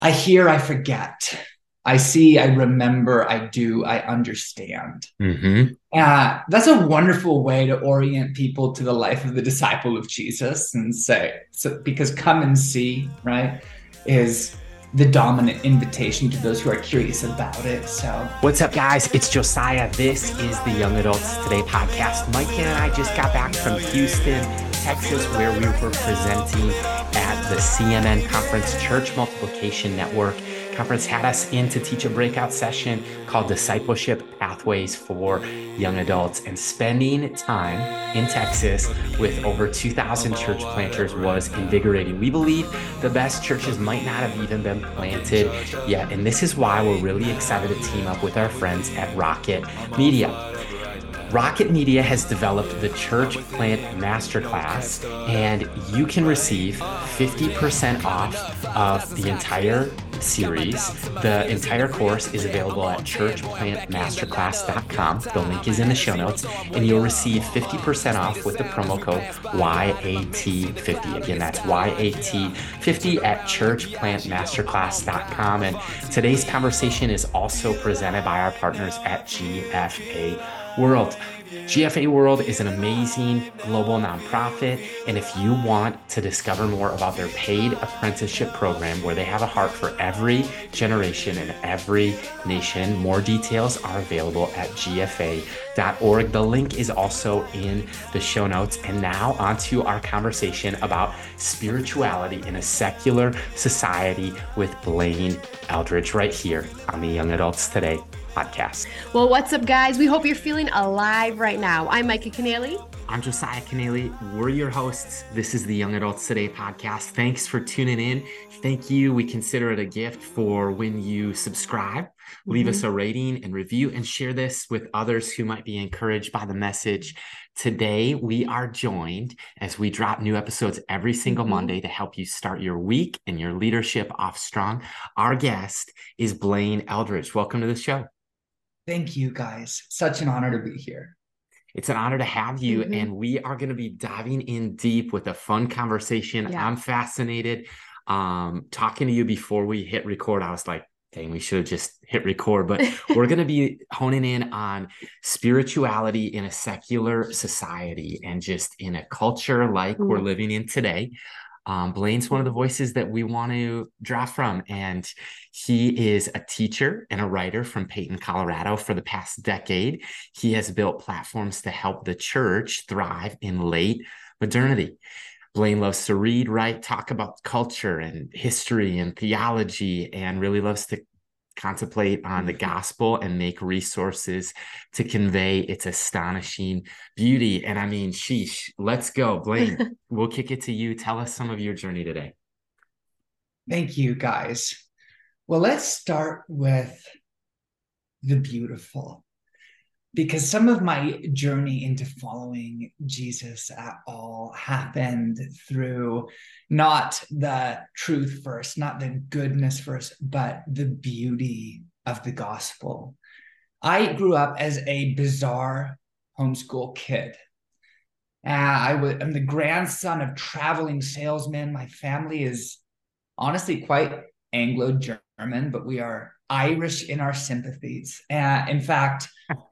I hear, I forget. I see, I remember, I do, I understand. Hmm. That's a wonderful way to orient people to the life of the disciple of Jesus and say, so because come and see, right, is the dominant invitation to those who are curious about it. So, What's up, guys? It's Josiah. This is the Young Adults Today podcast. Mike and I just got back from Houston, Texas, where we were presenting at the CMN Conference Church Multiplication Network. Conference had us in to teach a breakout session called Discipleship Pathways for Young Adults. And spending time in Texas with over 2,000 church planters was invigorating. We believe the best churches might not have even been planted yet. And this is why we're really excited to team up with our friends at Rocket Media. Rocket Media has developed the Church Plant Masterclass, and you can receive 50% off of the entire series. The entire course is available at churchplantmasterclass.com. The link is in the show notes, and you'll receive 50% off with the promo code YAT50. Again, that's YAT50 at churchplantmasterclass.com. And today's conversation is also presented by our partners at GFA World. GFA World is an amazing global nonprofit. And if you want to discover more about their paid apprenticeship program, where they have a heart for every generation and every nation, more details are available at gfa.org. The link is also in the show notes. And now on to our conversation about spirituality in a secular society with Blaine Eldridge right here on the Young Adults Today podcast. Well, what's up, guys? We hope you're feeling alive right now. I'm Micah Keneally. I'm Josiah Keneally. We're your hosts. This is the Young Adults Today podcast. Thanks for tuning in. Thank you. We consider it a gift for when you subscribe, leave us a rating and review, and share this with others who might be encouraged by the message. Today, we are joined as we drop new episodes every single Monday to help you start your week and your leadership off strong. Our guest is Blaine Eldridge. Welcome to the show. thank you guys. Such an honor to be here. It's an honor to have you, and we are going to be diving in deep with a fun conversation. Yeah. I'm fascinated. Talking to you before we hit record, I was like, dang, we should have just hit record, but we're going to be honing in on spirituality in a secular society and just in a culture like we're living in today. Blaine's one of the voices that we want to draw from, and he is a teacher and a writer from Peyton, Colorado for the past decade. He has built platforms to help the church thrive in late modernity. Blaine loves to read, write, talk about culture and history and theology, and really loves to contemplate on the gospel and make resources to convey its astonishing beauty. And I mean, sheesh, let's go. Blaine, we'll kick it to you. Tell us some of your journey today. Thank you, guys. Well, let's start with the beautiful, because some of my journey into following Jesus at all happened through not the truth first, not the goodness first, but the beauty of the gospel. I grew up as a bizarre homeschool kid. I'm the grandson of traveling salesmen. My family is honestly quite Anglo-German, but we are Irish in our sympathies. In fact,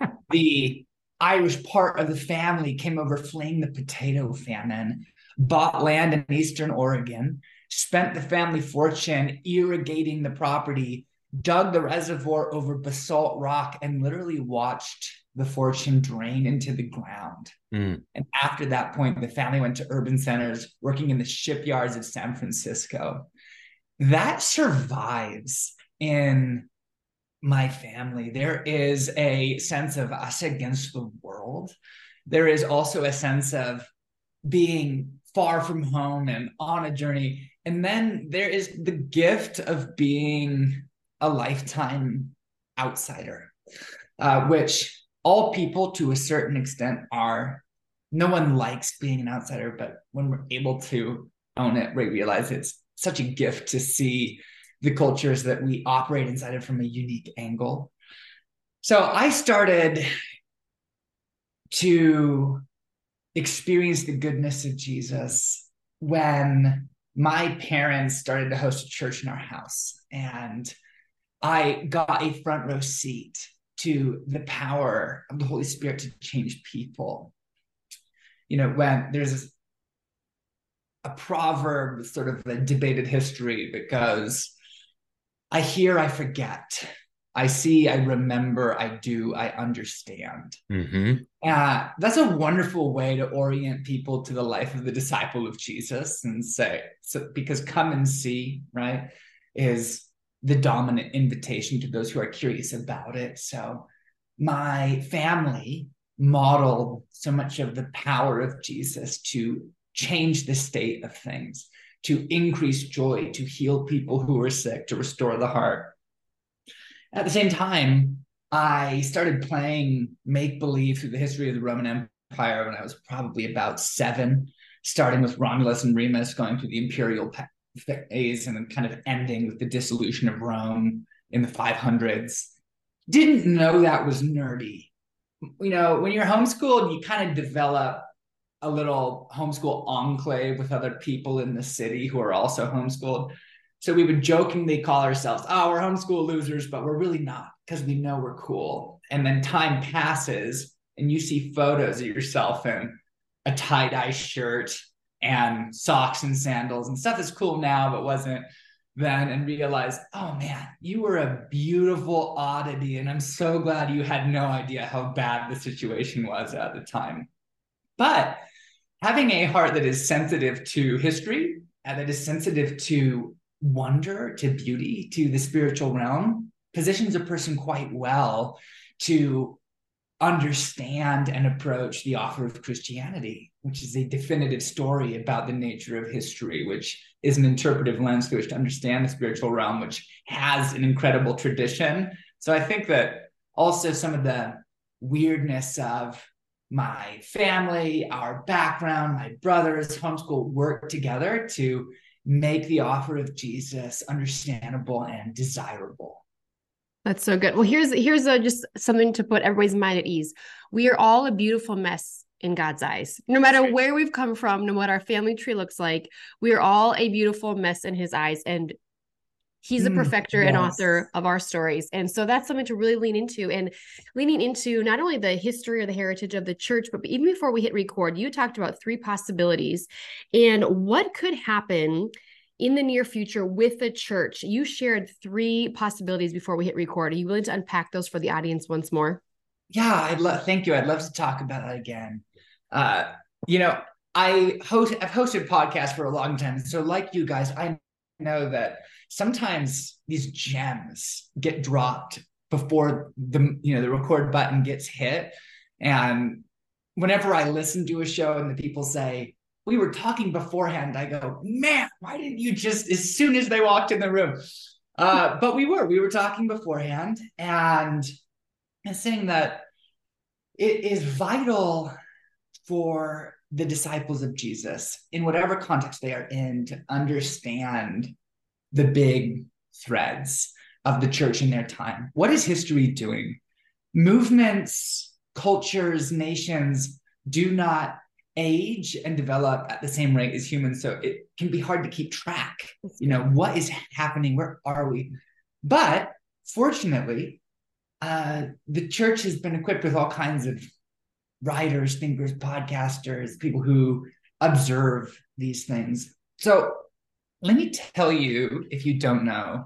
the Irish part of the family came over fleeing the potato famine, bought land in Eastern Oregon, spent the family fortune irrigating the property, dug the reservoir over basalt rock, and literally watched the fortune drain into the ground. And after that point, the family went to urban centers, working in the shipyards of San Francisco. That survives in my family. There is a sense of us against the world. There is also a sense of being far from home and on a journey. And then there is the gift of being a lifetime outsider, which all people to a certain extent are. No one likes being an outsider, but when we're able to own it, we realize it's such a gift to see the cultures that we operate inside of from a unique angle. So I started to experience the goodness of Jesus when my parents started to host a church in our house. and I got a front row seat to the power of the Holy Spirit to change people. When there's a proverb, sort of a debated history that goes, I hear, I forget. I see, I remember, I do, I understand. Mm-hmm. That's a wonderful way to orient people to the life of the disciple of Jesus and say, because come and see, right, is the dominant invitation to those who are curious about it. So my family modeled so much of the power of Jesus to change the state of things, to increase joy, to heal people who were sick, to restore the heart. At the same time, I started playing make-believe through the history of the Roman Empire when I was probably about 7, starting with Romulus and Remus, going through the imperial phase, and then kind of ending with the dissolution of Rome in the 500s. Didn't know that was nerdy. When you're homeschooled, you kind of develop a little homeschool enclave with other people in the city who are also homeschooled. So we would jokingly call ourselves, we're homeschool losers, but we're really not, because we know we're cool. And then time passes and you see photos of yourself in a tie-dye shirt and socks and sandals and stuff that's cool now, but wasn't then, and realize, oh man, you were a beautiful oddity. And I'm so glad you had no idea how bad the situation was at the time. But having a heart that is sensitive to history and that is sensitive to wonder, to beauty, to the spiritual realm, positions a person quite well to understand and approach the offer of Christianity, which is a definitive story about the nature of history, which is an interpretive lens through which to understand the spiritual realm, which has an incredible tradition. So I think that also some of the weirdness of my family, our background, my brothers, homeschool work together to make the offer of Jesus understandable and desirable. That's so good. Well, here's just something to put everybody's mind at ease. We are all a beautiful mess in God's eyes. No matter where we've come from, no matter what our family tree looks like, we are all a beautiful mess in his eyes. And he's the perfecter and author of our stories. And so that's something to really lean into, and leaning into not only the history or the heritage of the church, but even before we hit record, you talked about 3 possibilities and what could happen in the near future with the church. You shared 3 possibilities before we hit record. Are you willing to unpack those for the audience once more? Yeah, thank you. I'd love to talk about that again. I've hosted podcasts for a long time. So like you guys, I know that sometimes these gems get dropped before the record button gets hit. And whenever I listen to a show and the people say, we were talking beforehand, I go, man, why didn't you just, as soon as they walked in the room? But we were talking beforehand, and saying that it is vital for the disciples of Jesus, in whatever context they are in, to understand the big threads of the church in their time. What is history doing? Movements, cultures, nations do not age and develop at the same rate as humans. So it can be hard to keep track. What is happening? Where are we? But fortunately, the church has been equipped with all kinds of writers, thinkers, podcasters, people who observe these things. So let me tell you, if you don't know,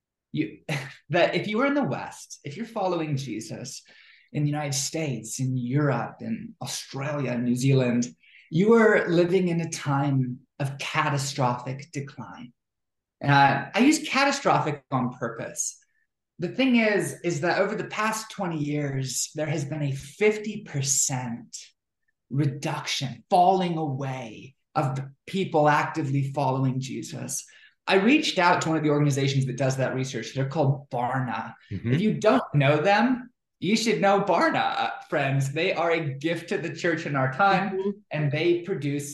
that if you are in the West, if you're following Jesus in the United States, in Europe, in Australia, and New Zealand, you are living in a time of catastrophic decline. I use catastrophic on purpose. The thing is that over the past 20 years, there has been a 50% reduction, falling away of the people actively following Jesus. I reached out to one of the organizations that does that research. They're called Barna. Mm-hmm. If you don't know them, you should know Barna, friends. They are a gift to the church in our time, mm-hmm. and they produce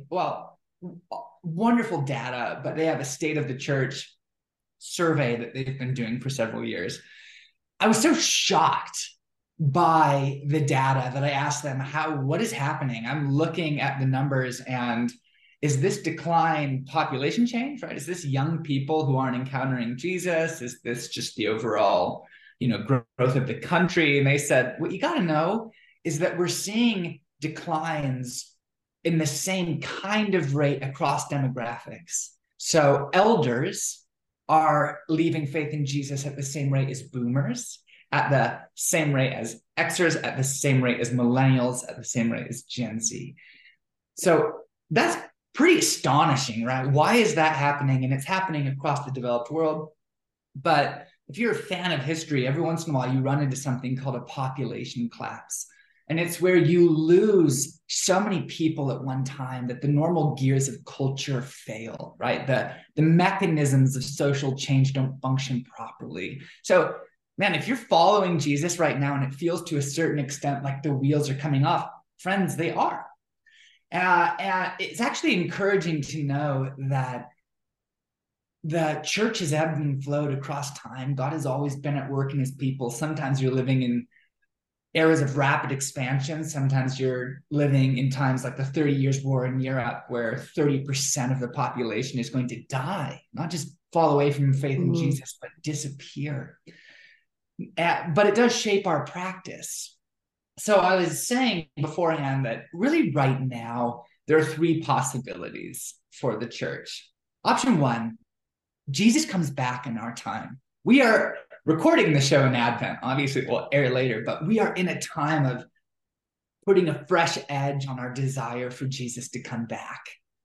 wonderful data, but they have a state of the church survey that they've been doing for several years. I was so shocked by the data that I asked them, what is happening? I'm looking at the numbers, and is this decline population change, right? Is this young people who aren't encountering Jesus? Is this just the overall, growth of the country? And they said, what you got to know is that we're seeing declines in the same kind of rate across demographics. So elders are leaving faith in Jesus at the same rate as boomers, at the same rate as Xers, at the same rate as millennials, at the same rate as Gen Z. So that's pretty astonishing, right? Why is that happening? And it's happening across the developed world. But if you're a fan of history, every once in a while you run into something called a population collapse. And it's where you lose so many people at one time that the normal gears of culture fail, right? The mechanisms of social change don't function properly. So, man, if you're following Jesus right now and it feels to a certain extent like the wheels are coming off, friends, they are. And it's actually encouraging to know that the church has ebbed and flowed across time. God has always been at work in his people. Sometimes you're living in eras of rapid expansion. Sometimes you're living in times like the 30 Years' War in Europe, where 30% of the population is going to die, not just fall away from faith in Jesus, but disappear. But it does shape our practice. So I was saying beforehand that really right now, there are three possibilities for the church. Option one, Jesus comes back in our time. We are recording the show in Advent. Obviously, it will air later, but we are in a time of putting a fresh edge on our desire for Jesus to come back.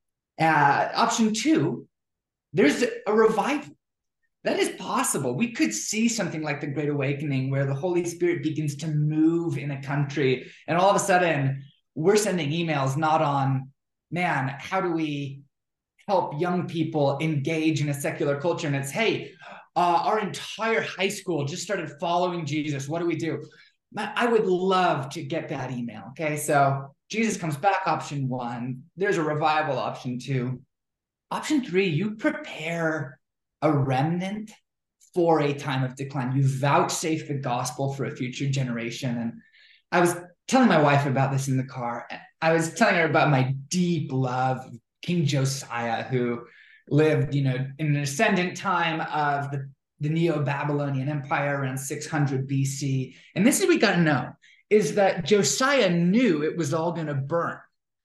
Option two, there's a revival. That is possible. We could see something like the Great Awakening where the Holy Spirit begins to move in a country, and all of a sudden we're sending emails not on, man, how do we help young people engage in a secular culture? And it's, hey, our entire high school just started following Jesus. What do we do? I would love to get that email. Okay, so Jesus comes back, option one. There's a revival, option two. Option three, you prepare a remnant for a time of decline. You vouchsafe the gospel for a future generation. And I was telling my wife about this in the car. I was telling her about my deep love of King Josiah, who lived, in an ascendant time of the Neo-Babylonian Empire around 600 BC. And this is what we got to know, is that Josiah knew it was all going to burn.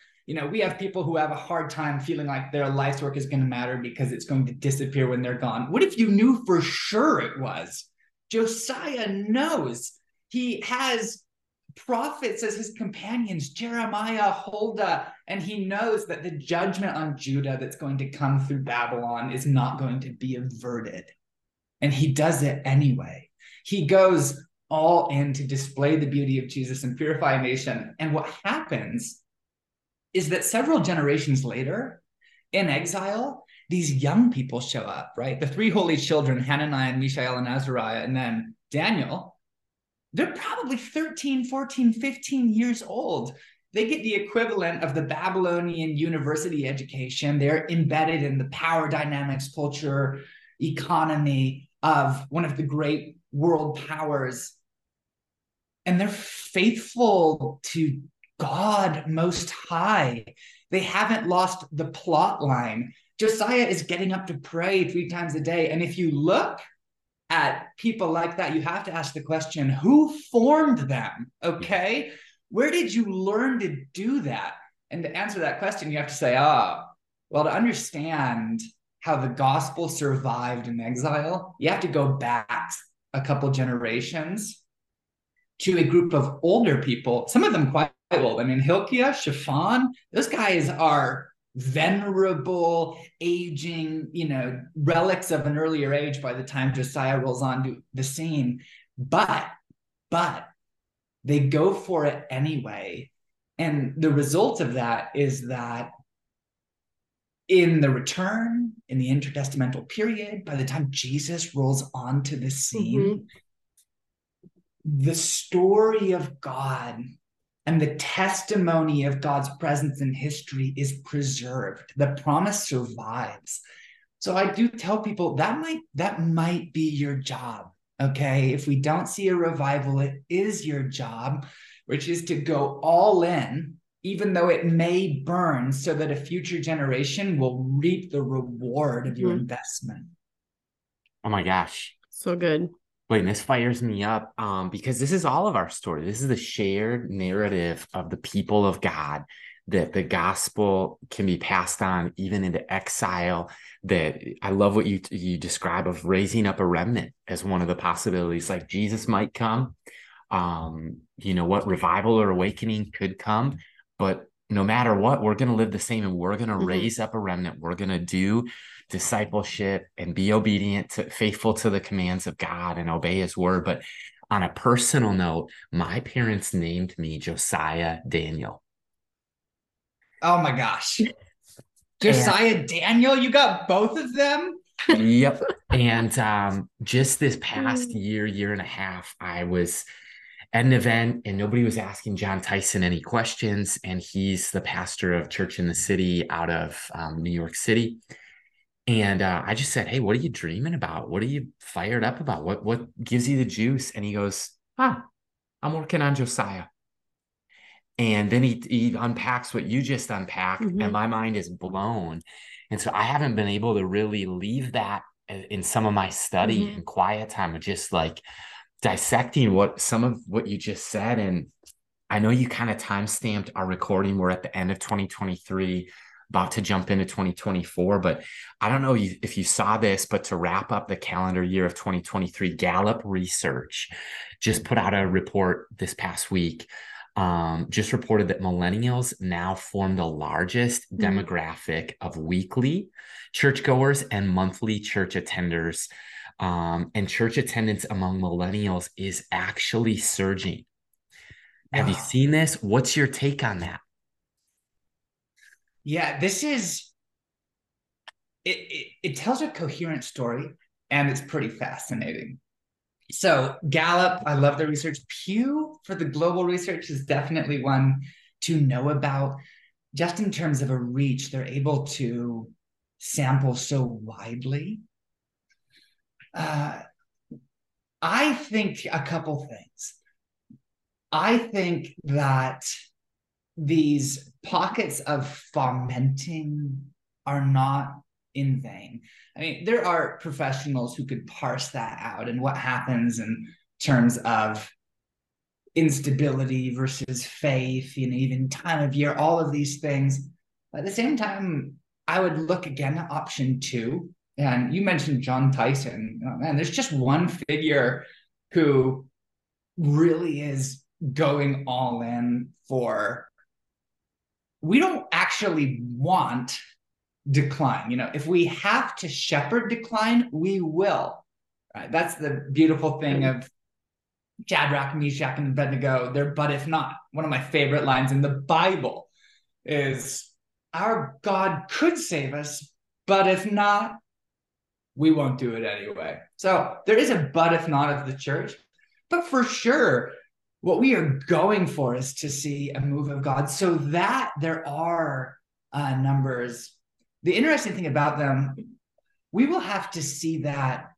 We have people who have a hard time feeling like their life's work is going to matter because it's going to disappear when they're gone. What if you knew for sure it was? Josiah knows. He has prophets as his companions, Jeremiah, Huldah, and he knows that the judgment on Judah that's going to come through Babylon is not going to be averted. And he does it anyway. He goes all in to display the beauty of Jesus and purify a nation. And what happens is that several generations later, in exile, these young people show up, right? The three holy children, Hananiah, Mishael, and Azariah, and then Daniel, they're probably 13, 14, 15 years old. They get the equivalent of the Babylonian university education. They're embedded in the power dynamics, culture, economy of one of the great world powers. And they're faithful to God Most High. They haven't lost the plot line. Josiah is getting up to pray 3 times a day. And if you look at people like that, you have to ask the question, who formed them? Okay. Where did you learn to do that? And to answer that question, you have to say, well, to understand how the gospel survived in exile, you have to go back a couple generations to a group of older people, some of them quite old. I mean, Hilkiah, Shaphan, those guys are venerable, aging, relics of an earlier age by the time Josiah rolls onto the scene. But they go for it anyway. And the result of that is that in the return, in the intertestamental period, by the time Jesus rolls onto the scene, the story of God and the testimony of God's presence in history is preserved. The promise survives. So I do tell people that might be your job. Okay. If we don't see a revival, it is your job, which is to go all in even though it may burn, so that a future generation will reap the reward of your investment. Oh my gosh. So good. Wait, and this fires me up because this is all of our story. This is the shared narrative of the people of God, that the gospel can be passed on even into exile. That I love what you describe of raising up a remnant as one of the possibilities. Like Jesus might come, what revival or awakening could come, but no matter what, we're going to live the same, and we're going to raise up a remnant. We're going to do discipleship and be obedient faithful to the commands of God and obey his word. But on a personal note, my parents named me Josiah Daniel. Oh my gosh. Josiah Daniel, you got both of them? Yep. And just this past year and a half, I was at an event and nobody was asking Jon Tyson any questions. And he's the pastor of Church in the City out of New York City. And I just said, hey, what are you dreaming about? What are you fired up about? What gives you the juice? And he goes, I'm working on Josiah. And then he unpacks what you just unpacked, and my mind is blown. And so I haven't been able to really leave that in some of my study and quiet time of just like dissecting some of what you just said. And I know you kind of time-stamped our recording. We're at the end of 2023, about to jump into 2024, but I don't know if you saw this, but to wrap up the calendar year of 2023, Gallup Research just put out a report this past week, just reported that millennials now form the largest demographic of weekly churchgoers and monthly church attenders. And church attendance among millennials is actually surging. Wow. Have you seen this? What's your take on that? Yeah, it tells a coherent story, and it's pretty fascinating. So Gallup, I love the research. Pew for the global research is definitely one to know about. Just in terms of a reach, they're able to sample so widely. I think a couple things. I think that these pockets of fomenting are not in vain. I mean, there are professionals who could parse that out and what happens in terms of instability versus faith, even time of year, all of these things. At the same time, I would look again at option 2. And you mentioned Jon Tyson. Man, there's just one figure who really is going all in for, we don't actually want decline. If we have to shepherd decline, we will. Right? That's the beautiful thing of Shadrach, Meshach, and Abednego. They're but if not. One of my favorite lines in the Bible is, our God could save us, but if not, we won't do it anyway. So there is a but if not of the church. But for sure, what we are going for is to see a move of God, so that there are numbers. The interesting thing about them, we will have to see that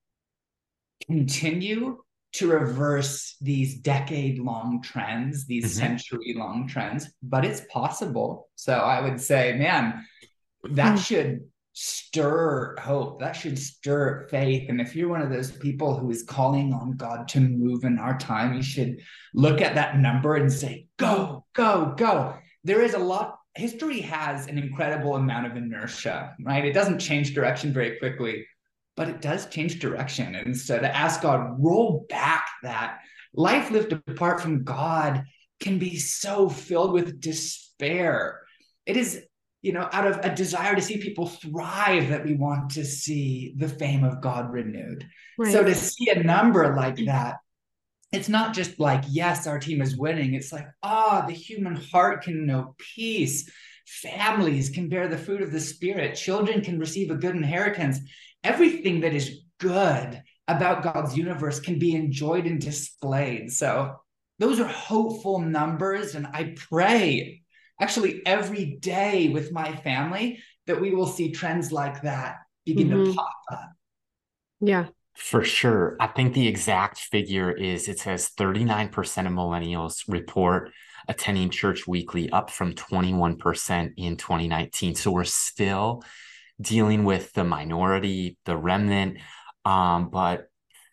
continue to reverse these decade-long trends, these century-long trends, but it's possible. So I would say, man, that should stir hope. That should stir faith. And if you're one of those people who is calling on God to move in our time, you should look at that number and say, go, go, go. There is a lot. History has an incredible amount of inertia, right? It doesn't change direction very quickly, but it does change direction. And so to ask God, roll back that. Life lived apart from God can be so filled with despair. It is, out of a desire to see people thrive that we want to see the fame of God renewed. Right. So to see a number like that, it's not just like, yes, our team is winning. It's like, the human heart can know peace. Families can bear the fruit of the Spirit. Children can receive a good inheritance. Everything that is good about God's universe can be enjoyed and displayed. So those are hopeful numbers. And I pray actually every day with my family that we will see trends like that begin to pop up. Yeah. For sure. I think the exact figure is, it says 39% of millennials report attending church weekly, up from 21% in 2019. So we're still dealing with the minority, the remnant, but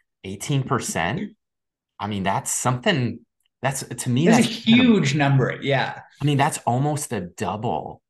18%, I mean, that's something that's, to me, That's a that's huge number. Yeah. I mean, that's almost a double.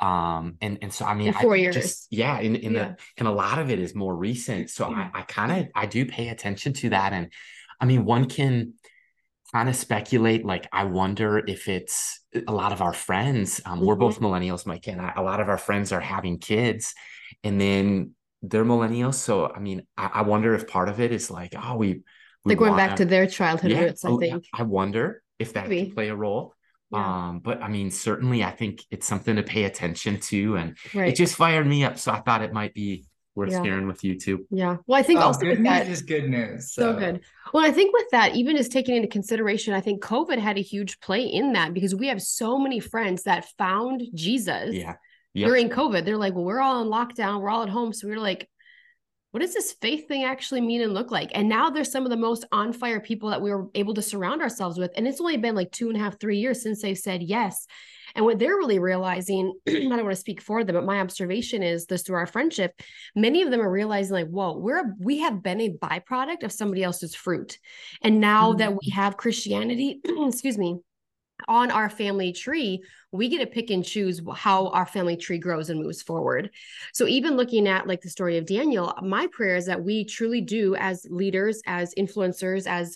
And so I mean, In I 4 years. just, yeah, in Yeah. the, and a lot of it is more recent. So I kind of, I do pay attention to that. And I mean, one can kind of speculate, like, I wonder if it's a lot of our friends, we're both millennials, Mike and I, a lot of our friends are having kids, and then they're millennials. So I mean, I wonder if part of it is like, oh, we They're going wanna, back to their childhood yeah, roots, I think. I wonder if that Maybe. can play a role. Yeah. But I mean, certainly I think it's something to pay attention to, and it Right. just fired me up. So I thought it might be worth Yeah. sharing with you too. Yeah. Well, I think Oh, also good with news that, is good news. so good. Well, I think with that, even just taking into consideration, I think COVID had a huge play in that, because we have so many friends that found Jesus Yeah. Yep. during COVID. They're like, well, we're all in lockdown, we're all at home. So we were like, what does this faith thing actually mean and look like? And now there's some of the most on fire people that we were able to surround ourselves with. And it's only been like 2.5, 3 years since they've said yes. And what they're really realizing, I don't want to speak for them, but my observation is this through our friendship, many of them are realizing like, whoa, we have been a byproduct of somebody else's fruit. And now that we have Christianity, excuse me, on our family tree, we get to pick and choose how our family tree grows and moves forward. So even looking at like the story of Daniel, my prayer is that we truly do, as leaders, as influencers, as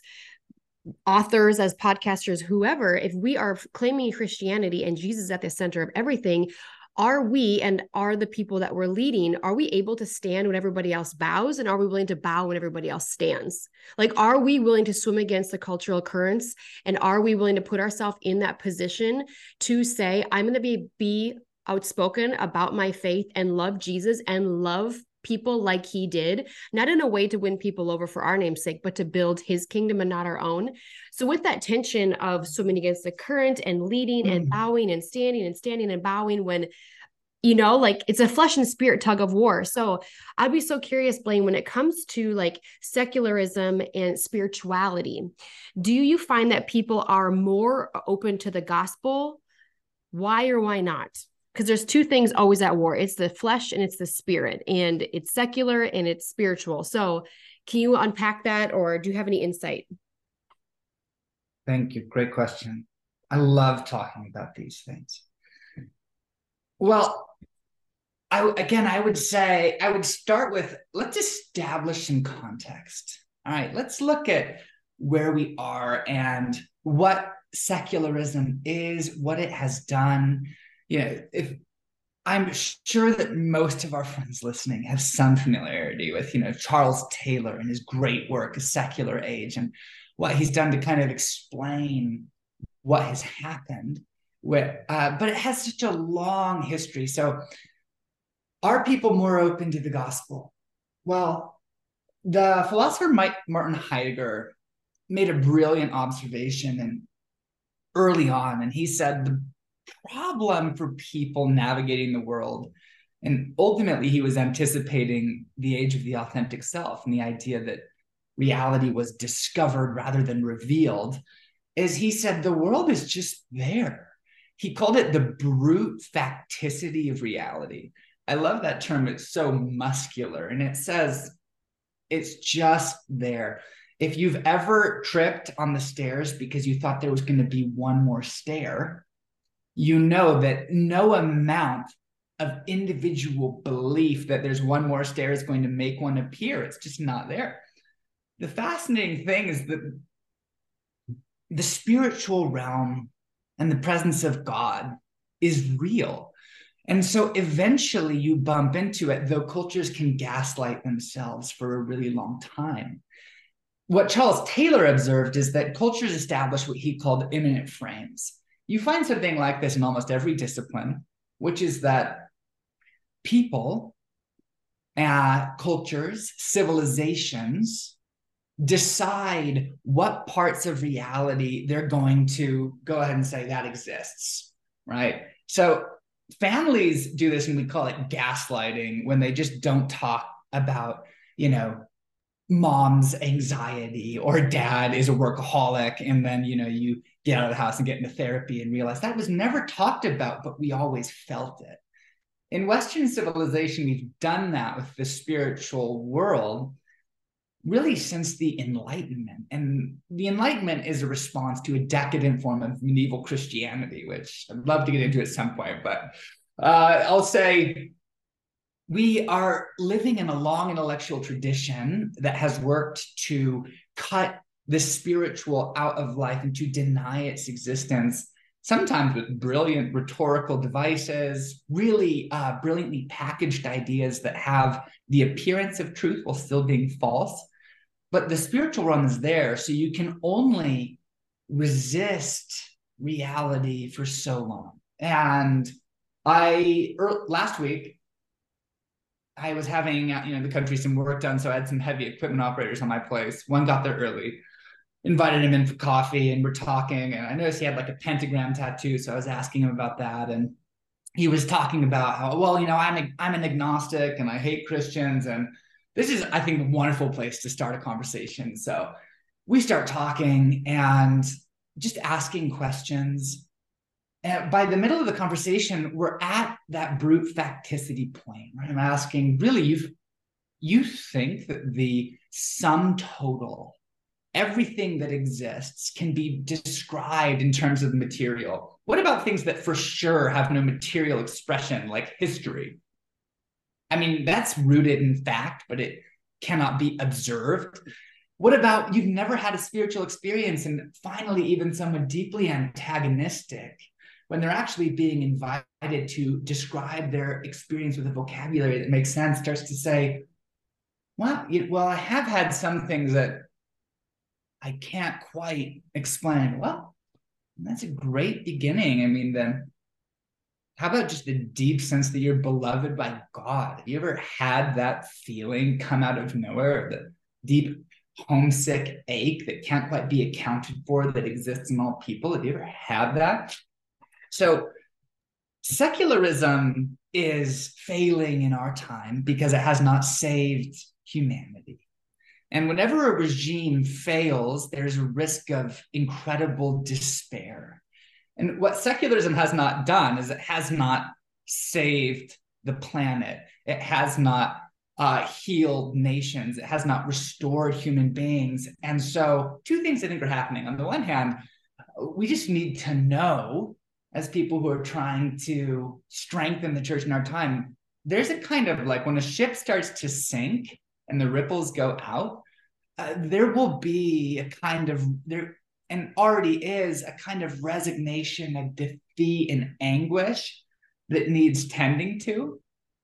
authors, as podcasters, whoever, if we are claiming Christianity and Jesus at the center of everything, are we, and are the people that we're leading, are we able to stand when everybody else bows, and are we willing to bow when everybody else stands? Like, are we willing to swim against the cultural currents, and are we willing to put ourselves in that position to say, I'm going to be outspoken about my faith and love Jesus and love people like he did, not in a way to win people over for our name's sake, but to build his kingdom and not our own. So with that tension of swimming against the current and leading and bowing and standing and bowing, when, you know, like it's a flesh and spirit tug of war. So I'd be so curious, Blaine, when it comes to like secularism and spirituality, do you find that people are more open to the gospel? Why or why not? Because there's two things always at war. It's the flesh and it's the spirit, and it's secular and it's spiritual. So can you unpack that, or do you have any insight? Thank you. Great question. I love talking about these things. Well, I would say, I would start with, let's establish some context. All right, let's look at where we are and what secularism is, what it has done. You know, if I'm sure that most of our friends listening have some familiarity with, you know, Charles Taylor and his great work, A Secular Age, and what he's done to kind of explain what has happened. But it has such a long history. So are people more open to the gospel? Well, the philosopher Martin Heidegger made a brilliant observation and early on, and he said the problem for people navigating the world, and ultimately he was anticipating the age of the authentic self and the idea that reality was discovered rather than revealed, is he said the world is just there. He called it the brute facticity of reality. I love that term. It's so muscular, and it says it's just there. If you've ever tripped on the stairs because you thought there was going to be one more stair, you know that no amount of individual belief that there's one more stair is going to make one appear. It's just not there. The fascinating thing is that the spiritual realm and the presence of God is real. And so eventually you bump into it, though cultures can gaslight themselves for a really long time. What Charles Taylor observed is that cultures establish what he called immanent frames. You find something like this in almost every discipline, which is that people, cultures, civilizations decide what parts of reality they're going to go ahead and say that exists, right? So families do this, and we call it gaslighting, when they just don't talk about, you know, mom's anxiety, or dad is a workaholic, and then you get out of the house and get into therapy and realize that was never talked about, but we always felt it. In Western civilization, we've done that with the spiritual world really since the Enlightenment. And the Enlightenment is a response to a decadent form of medieval Christianity, which I'd love to get into at some point, but I'll say we are living in a long intellectual tradition that has worked to cut the spiritual out of life and to deny its existence, sometimes with brilliant rhetorical devices, really brilliantly packaged ideas that have the appearance of truth while still being false. But the spiritual realm is there, so you can only resist reality for so long. And last week, I was having the country some work done, so I had some heavy equipment operators on my place. One got there early, invited him in for coffee, and we're talking. And I noticed he had like a pentagram tattoo, so I was asking him about that. And he was talking about how, well, I'm an agnostic and I hate Christians, and this is, I think, a wonderful place to start a conversation. So we start talking and just asking questions. And by the middle of the conversation, we're at that brute facticity plane, right? I'm asking, really, you think that the sum total, everything that exists, can be described in terms of material? What about things that for sure have no material expression, like history? I mean, that's rooted in fact, but it cannot be observed. What about you've never had a spiritual experience, and finally, even someone deeply antagonistic, when they're actually being invited to describe their experience with a vocabulary that makes sense, starts to say, well, I have had some things that I can't quite explain. Well, that's a great beginning. I mean, then how about just the deep sense that you're beloved by God? Have you ever had that feeling come out of nowhere, the deep homesick ache that can't quite be accounted for that exists in all people? Have you ever had that? So secularism is failing in our time because it has not saved humanity. And whenever a regime fails, there's a risk of incredible despair. And what secularism has not done is it has not saved the planet. It has not healed nations. It has not restored human beings. And so two things I think are happening. On the one hand, we just need to know, as people who are trying to strengthen the church in our time, there's a kind of like when a ship starts to sink and the ripples go out, there will be a kind of, there and already is a kind of resignation of defeat and anguish that needs tending to.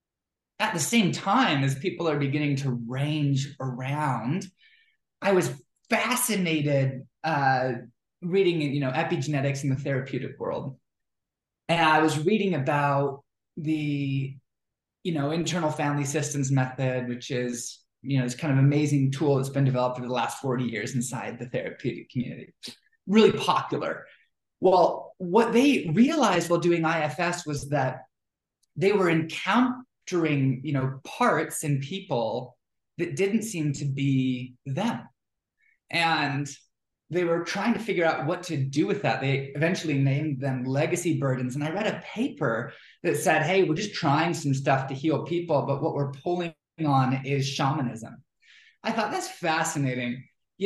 At the same time, as people are beginning to range around, I was fascinated reading, epigenetics in the therapeutic world. And I was reading about the, internal family systems method, which is, this kind of amazing tool that's been developed over the last 40 years inside the therapeutic community. Really popular. Well, what they realized while doing IFS was that they were encountering, parts in people that didn't seem to be them. And they were trying to figure out what to do with that. They eventually named them legacy burdens. And I read a paper that said, hey, we're just trying some stuff to heal people, but what we're pulling on is shamanism. I thought that's fascinating.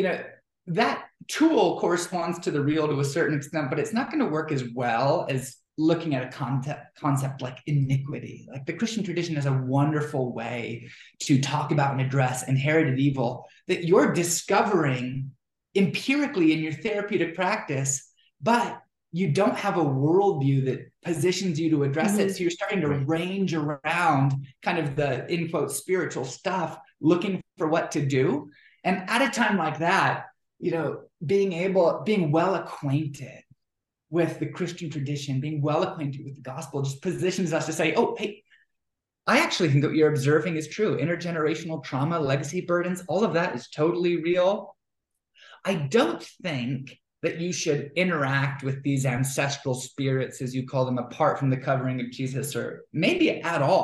That tool corresponds to the real to a certain extent, but it's not going to work as well as looking at a concept like iniquity. Like the Christian tradition has a wonderful way to talk about and address inherited evil that you're discovering empirically in your therapeutic practice, but you don't have a worldview that positions you to address it. So you're starting to range around kind of the, in quote, spiritual stuff, looking for what to do. And at a time like that, being well acquainted with the Christian tradition, being well acquainted with the gospel, just positions us to say, oh, hey, I actually think that what you're observing is true. Intergenerational trauma, legacy burdens, all of that is totally real. I don't think that you should interact with these ancestral spirits, as you call them, apart from the covering of Jesus, or maybe at all.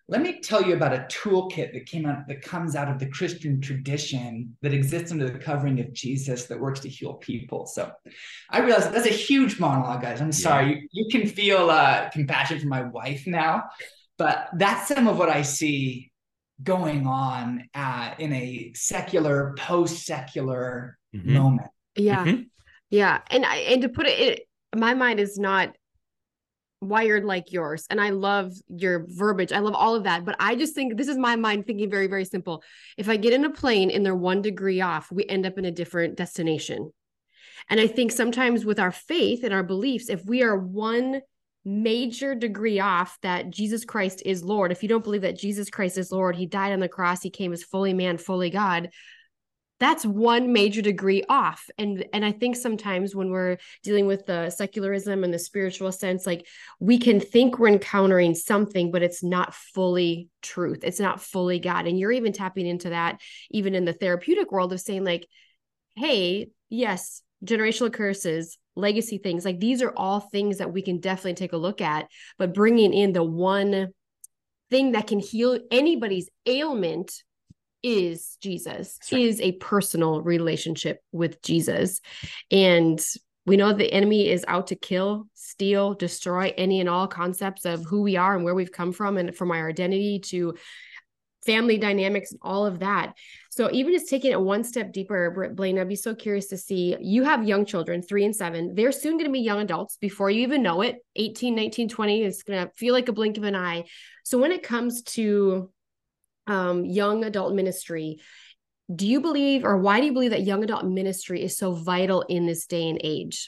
let me tell you about a toolkit that comes out of the Christian tradition that exists under the covering of Jesus that works to heal people. So I realize that's a huge monologue, guys. I'm sorry. You can feel compassion for my wife now, but that's some of what I see going on in a secular, post-secular moment. Yeah. Yeah. And to put it, my mind is not wired like yours. And I love your verbiage. I love all of that. But I just think this is my mind thinking very, very simple. If I get in a plane and they're 1 degree off, we end up in a different destination. And I think sometimes with our faith and our beliefs, if we are 1 major degree off that Jesus Christ is Lord, if you don't believe that Jesus Christ is Lord, he died on the cross, he came as fully man, fully God, that's 1 major degree off. And I think sometimes when we're dealing with the secularism and the spiritual sense, like we can think we're encountering something, but it's not fully truth. It's not fully God. And you're even tapping into that, even in the therapeutic world of saying like, hey, yes, generational curses, legacy things, like these are all things that we can definitely take a look at, but bringing in the one thing that can heal anybody's ailment is Jesus, is a personal relationship with Jesus. And we know the enemy is out to kill, steal, destroy any and all concepts of who we are and where we've come from, and from our identity to family dynamics and all of that. So even just taking it 1 step deeper, Blaine, I'd be so curious to see, you have young children, 3 and 7. They're soon going to be young adults before you even know it. 18, 19, 20 is going to feel like a blink of an eye. So when it comes to young adult ministry, do you believe, or why do you believe that young adult ministry is so vital in this day and age?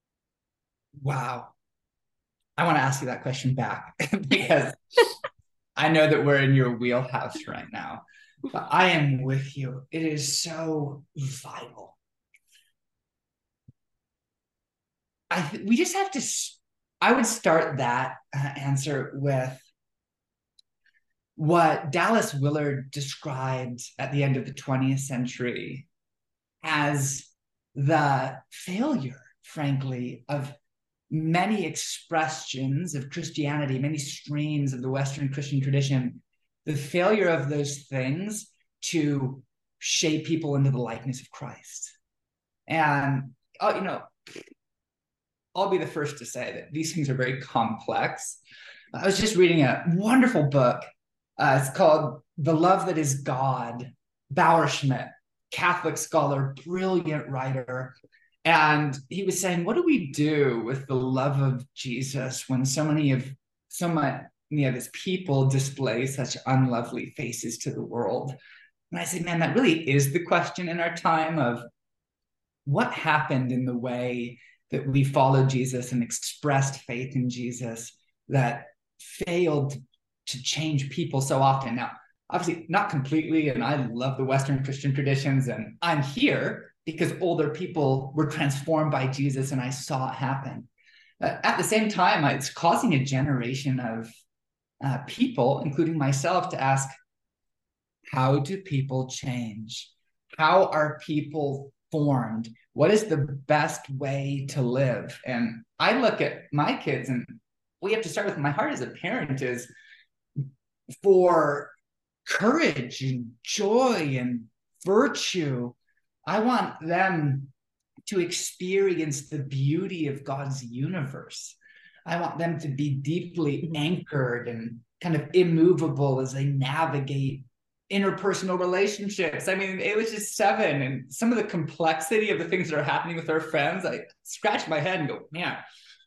Wow. I want to ask you that question back because I know that we're in your wheelhouse right now, but I am with you. It is so vital. We just have to, I would start that answer with what Dallas Willard described at the end of the 20th century as the failure, frankly, of many expressions of Christianity, many streams of the Western Christian tradition, the failure of those things to shape people into the likeness of Christ. And, I'll be the first to say that these things are very complex. I was just reading a wonderful book. It's called The Love That Is God, Bauerschmidt, Catholic scholar, brilliant writer. And he was saying, what do we do with the love of Jesus when so many of his people display such unlovely faces to the world? And I said, man, that really is the question in our time of what happened in the way that we followed Jesus and expressed faith in Jesus that failed to change people so often. Now, obviously not completely, and I love the Western Christian traditions, and I'm here because older people were transformed by Jesus and I saw it happen. At the same time, it's causing a generation of people, including myself, to ask, how do people change? How are people formed? What is the best way to live? And I look at my kids, and we have to start with my heart as a parent is for courage and joy and virtue. I want them to experience the beauty of God's universe. I want them to be deeply anchored and kind of immovable as they navigate interpersonal relationships. I mean, it was just 7, and some of the complexity of the things that are happening with our friends, I scratch my head and go, man,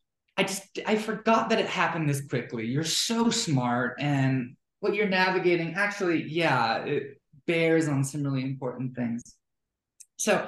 I forgot that it happened this quickly. You're so smart, and what you're navigating actually, yeah, it bears on some really important things. So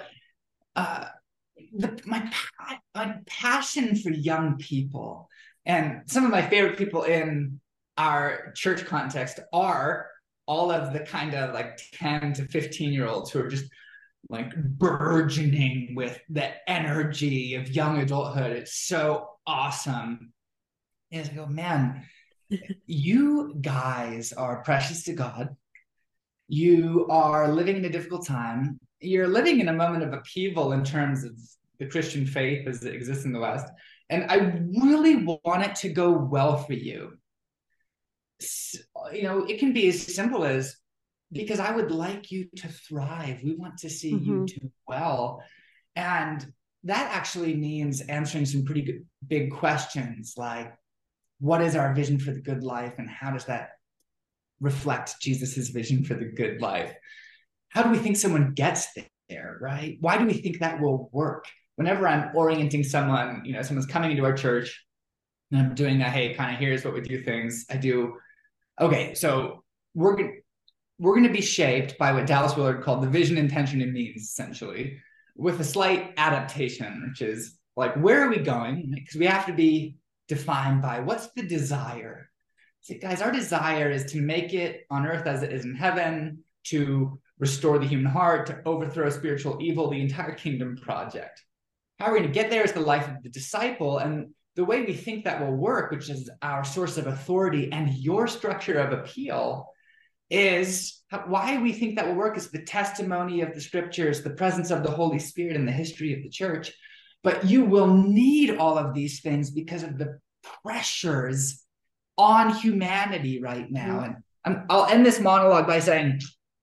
my passion for young people, and some of my favorite people in our church context are all of the kind of like 10 to 15-year-olds who are just like burgeoning with the energy of young adulthood. It's so awesome. And I go, man, you guys are precious to God. You are living in a difficult time. You're living in a moment of upheaval in terms of the Christian faith as it exists in the West. And I really want it to go well for you. it can be as simple as, because I would like you to thrive. We want to see you do well. And that actually means answering some pretty good, big questions like, what is our vision for the good life? And how does that reflect Jesus's vision for the good life? How do we think someone gets there, right? Why do we think that will work? Whenever I'm orienting someone, someone's coming into our church and I'm doing a, hey, kind of here's what we do things. I do, okay, so we're going to be shaped by what Dallas Willard called the vision, intention, and means, essentially, with a slight adaptation, which is like, where are we going? Because we have to be defined by what's the desire. So guys, our desire is to make it on earth as it is in heaven, to restore the human heart, to overthrow spiritual evil, the entire kingdom project. How we're going to get there is the life of the disciple. And the way we think that will work, which is our source of authority and your structure of appeal, is why we think that will work is the testimony of the scriptures, the presence of the Holy Spirit in the history of the church. But you will need all of these things because of the pressures on humanity right now. And I'll end this monologue by saying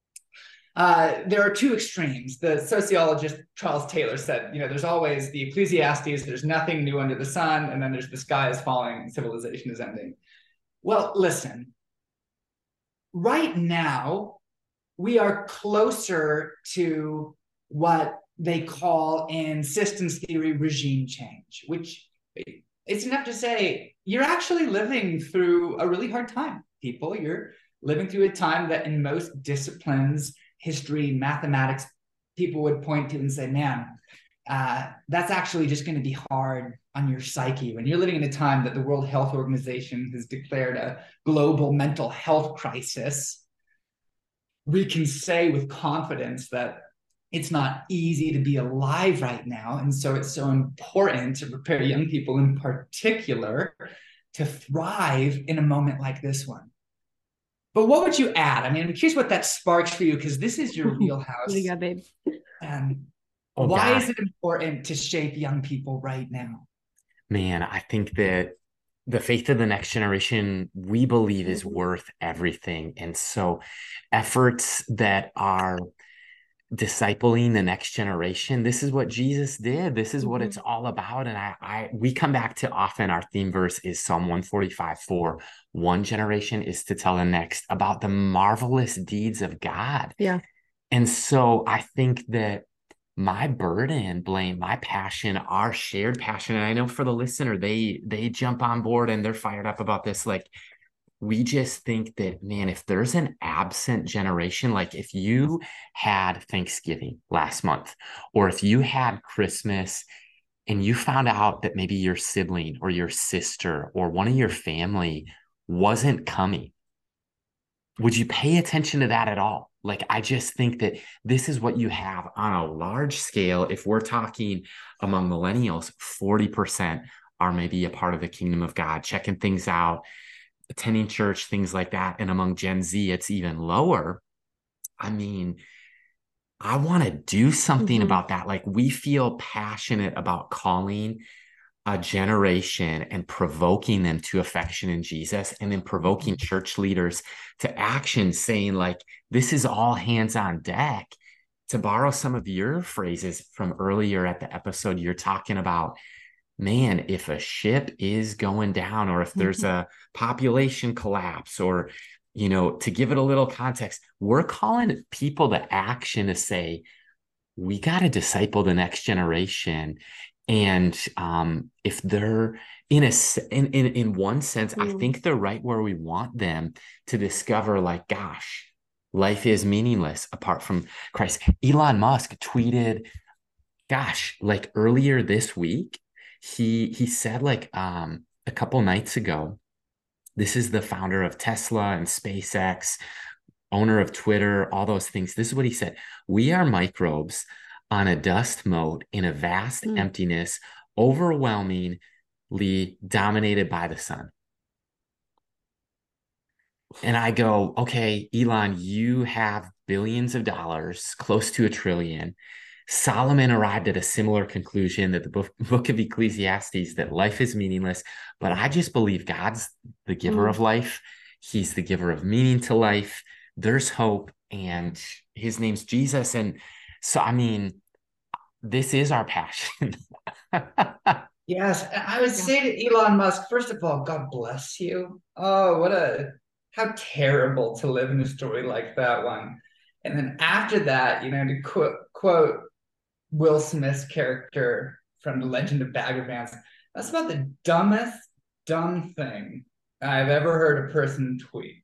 there are two extremes. The sociologist Charles Taylor said, there's always the Ecclesiastes, there's nothing new under the sun, and then there's the sky is falling, civilization is ending. Well, listen, right now, we are closer to what they call in systems theory regime change, which it's enough to say you're actually living through a really hard time, people. You're living through a time that in most disciplines, history, mathematics, people would point to and say, man, that's actually just going to be hard on your psyche. When you're living in a time that the World Health Organization has declared a global mental health crisis, we can say with confidence that it's not easy to be alive right now. And so it's so important to prepare young people in particular to thrive in a moment like this one. But what would you add? I mean, I'm curious what that sparks for you, because this is your wheelhouse. What do you got, babe? And why is it important to shape young people right now? Man, I think that the faith of the next generation, we believe, is worth everything. And so efforts that are discipling the next generation, this is what Jesus did. This is what it's all about. And we come back to, often our theme verse is Psalm 145:4. One generation is to tell the next about the marvelous deeds of God. Yeah. And so I think that my burden, Blaine, my passion, our shared passion, and I know for the listener, they jump on board and they're fired up about this. Like, we just think that, man, if there's an absent generation, like if you had Thanksgiving last month, or if you had Christmas and you found out that maybe your sibling or your sister or one of your family wasn't coming, would you pay attention to that at all? Like, I just think that this is what you have on a large scale. If we're talking among millennials, 40% are maybe a part of the kingdom of God, checking things out, attending church, things like that. And among Gen Z, it's even lower. I mean, I want to do something about that. Like, we feel passionate about calling a generation and provoking them to affection in Jesus, and then provoking church leaders to action, saying like, this is all hands on deck. To borrow some of your phrases from earlier at the episode, you're talking about, man, if a ship is going down, or if there's a population collapse, or, to give it a little context, we're calling people to action to say, we got to disciple the next generation. And if they're in one sense, I think they're right where we want them to discover, like, gosh, life is meaningless apart from Christ. Elon Musk tweeted, gosh, like earlier this week, he said, like, a couple nights ago, this is the founder of Tesla and SpaceX, owner of Twitter, all those things. This is what he said: we are microbes on a dust mote in a vast emptiness, overwhelmingly dominated by the sun. And I go, okay, Elon, you have billions of dollars, close to $1 trillion. Solomon arrived at a similar conclusion, that the book of Ecclesiastes, that life is meaningless, but I just believe God's the giver of life. He's the giver of meaning to life. There's hope, and his name's Jesus. And so, I mean, this is our passion. Yes, and I would say to Elon Musk, first of all, God bless you. Oh, how terrible to live in a story like that one. And then after that, to quote Will Smith's character from The Legend of Bagger Vance, that's about the dumbest dumb thing I've ever heard a person tweet.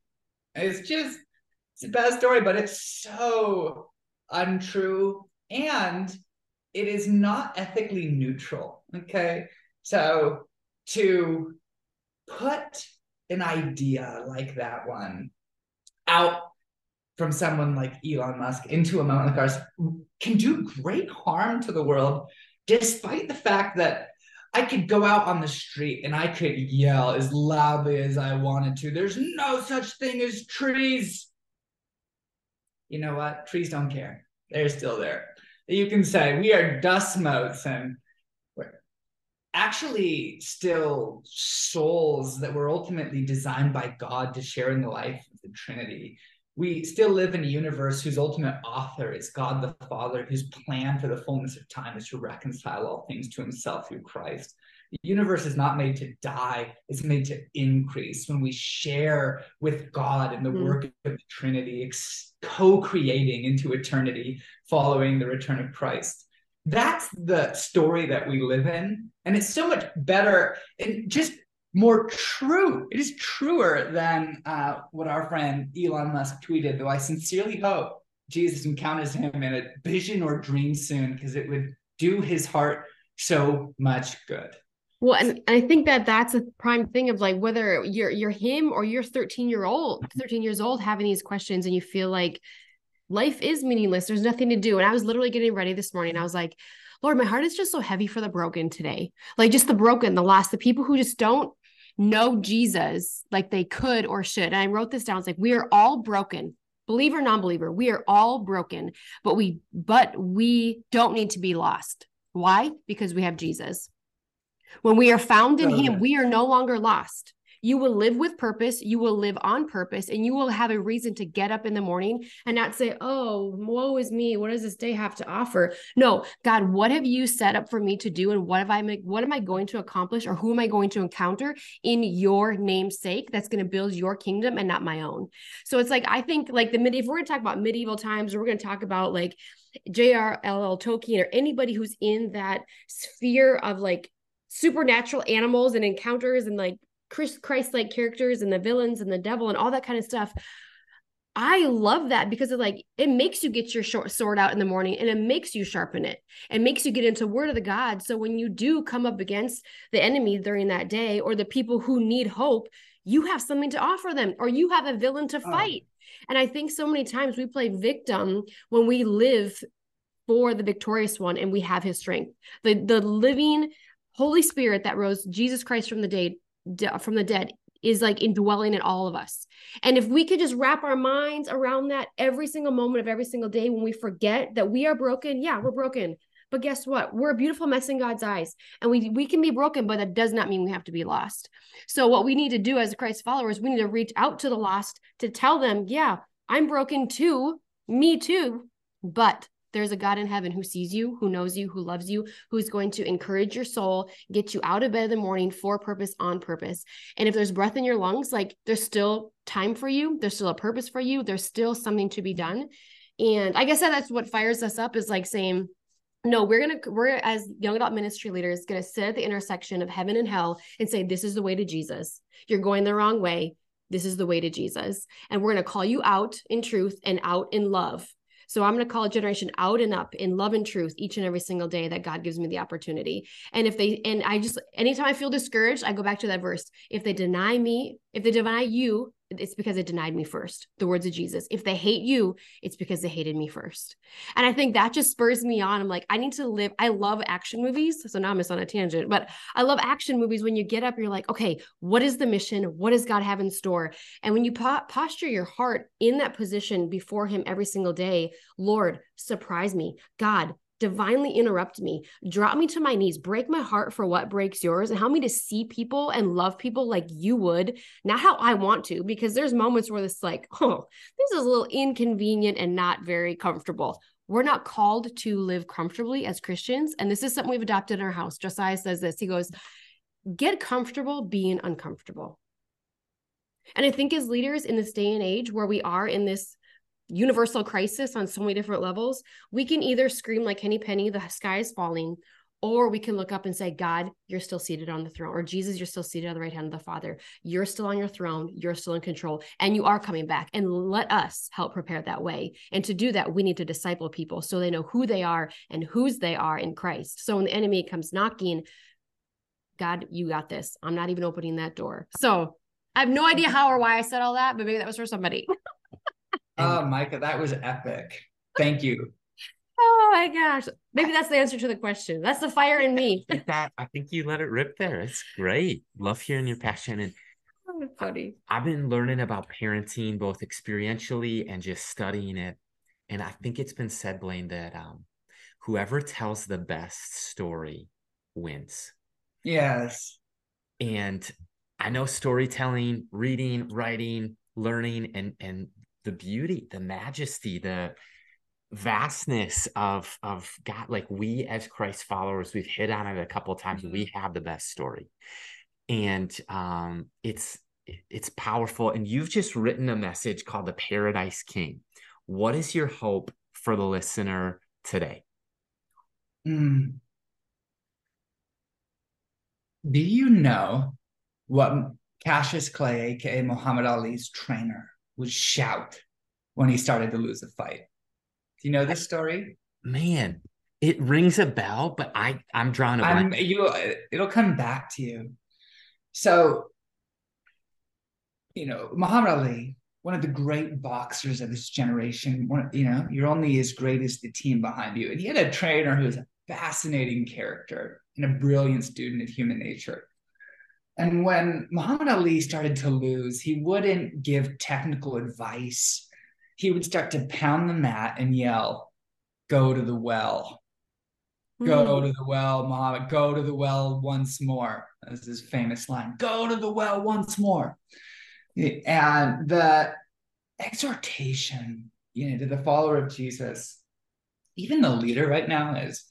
It's a bad story, but it's so untrue, and it is not ethically neutral. Okay. So to put an idea like that one out from someone like Elon Musk into a moment like ours can do great harm to the world, despite the fact that I could go out on the street and I could yell as loudly as I wanted to. There's no such thing as trees. You know what? Trees don't care. They're still there. You can say we are dust motes, and we're actually still souls that were ultimately designed by God to share in the life of the Trinity. We still live in a universe whose ultimate author is God the Father, whose plan for the fullness of time is to reconcile all things to himself through Christ. The universe is not made to die, it's made to increase. When we share with God in the work of the Trinity, co-creating into eternity following the return of Christ. That's the story that we live in. And it's so much better and just more true. It is truer than what our friend Elon Musk tweeted, though I sincerely hope Jesus encounters him in a vision or dream soon, because it would do his heart so much good. Well, and I think that that's a prime thing of like, whether you're him or you're 13 years old having these questions and you feel like life is meaningless. There's nothing to do. And I was literally getting ready this morning. I was like, Lord, my heart is just so heavy for the broken today. Like just the broken, the lost, the people who just don't know Jesus like they could or should. And I wrote this down. It's like, we are all broken, believer, non-believer. We are all broken, but we don't need to be lost. Why? Because we have Jesus. When we are found in him, we are no longer lost. You will live with purpose. You will live on purpose, and you will have a reason to get up in the morning and not say, oh, woe is me. What does this day have to offer? No, God, what have you set up for me to do? And what am I going to accomplish, or who am I going to encounter in your name's sake that's going to build your kingdom and not my own? So it's like, I think like if we're going to talk about medieval times, or we're going to talk about like J.R.R. Tolkien or anybody who's in that sphere of like supernatural animals and encounters and like Christ-like characters and the villains and the devil and all that kind of stuff. I love that because it makes you get your short sword out in the morning, and it makes you sharpen it and makes you get into word of the God. So when you do come up against the enemy during that day, or the people who need hope, you have something to offer them, or you have a villain to fight. And I think so many times we play victim when we live for the victorious one and we have his strength. The living Holy Spirit that rose Jesus Christ from the dead is like indwelling in all of us. And if we could just wrap our minds around that every single moment of every single day, when we forget that we are broken, yeah, we're broken. But guess what? We're a beautiful mess in God's eyes. And we can be broken, but that does not mean we have to be lost. So what we need to do as Christ followers, we need to reach out to the lost to tell them, yeah, I'm broken too, me too, but there's a God in heaven who sees you, who knows you, who loves you, who's going to encourage your soul, get you out of bed in the morning for purpose, on purpose. And if there's breath in your lungs, like there's still time for you. There's still a purpose for you. There's still something to be done. And I guess that's what fires us up, is like saying, no, we're as young adult ministry leaders going to sit at the intersection of heaven and hell and say, this is the way to Jesus. You're going the wrong way. This is the way to Jesus. And we're going to call you out in truth and out in love. So I'm going to call a generation out and up in love and truth each and every single day that God gives me the opportunity. And anytime I feel discouraged, I go back to that verse. If they deny you, it's because they denied me first. The words of Jesus. If they hate you, it's because they hated me first. And I think that just spurs me on. I'm like, I need to live. I love action movies. So now I'm just on a tangent, but I love action movies. When you get up, you're like, okay, what is the mission? What does God have in store? And when you posture your heart in that position before him every single day, Lord, surprise me. God, divinely interrupt me, drop me to my knees, break my heart for what breaks yours, and help me to see people and love people like you would, not how I want to, because there's moments where it's like, oh, this is a little inconvenient and not very comfortable. We're not called to live comfortably as Christians. And this is something we've adopted in our house. Josiah says this. He goes, get comfortable being uncomfortable. And I think as leaders in this day and age where we are in this universal crisis on so many different levels, we can either scream like Henny Penny, the sky is falling, or we can look up and say, God, you're still seated on the throne, or Jesus, you're still seated on the right hand of the Father. You're still on your throne. You're still in control, and you are coming back. And let us help prepare that way. And to do that, we need to disciple people so they know who they are and whose they are in Christ. So when the enemy comes knocking, God, you got this. I'm not even opening that door. So I have no idea how or why I said all that, but maybe that was for somebody. Oh, Micah, that was epic. Thank you. Oh my gosh. Maybe that's the answer to the question. That's the fire in me. I think you let it rip there. It's great. Love hearing your passion. And funny. I've been learning about parenting both experientially and just studying it. And I think it's been said, Blaine, that whoever tells the best story wins. Yes. And I know storytelling, reading, writing, learning, and the beauty, the majesty, the vastness of God. Like, we as Christ followers, we've hit on it a couple of times. We have the best story, and it's powerful. And you've just written a message called The Paradise King. What is your hope for the listener today? Do you know what Cassius Clay, aka Muhammad Ali's trainer, would shout when he started to lose a fight? Do you know this story? Man, it rings a bell, but I'm drawing a blank. It'll come back to you. So, Muhammad Ali, one of the great boxers of his generation. You're only as great as the team behind you. And he had a trainer who was a fascinating character and a brilliant student of human nature. And when Muhammad Ali started to lose, he wouldn't give technical advice. He would start to pound the mat and yell, "Go to the well. Go to the well, Muhammad. Go to the well once more." That's his famous line. Go to the well once more. And the exhortation, to the follower of Jesus, even the leader right now, is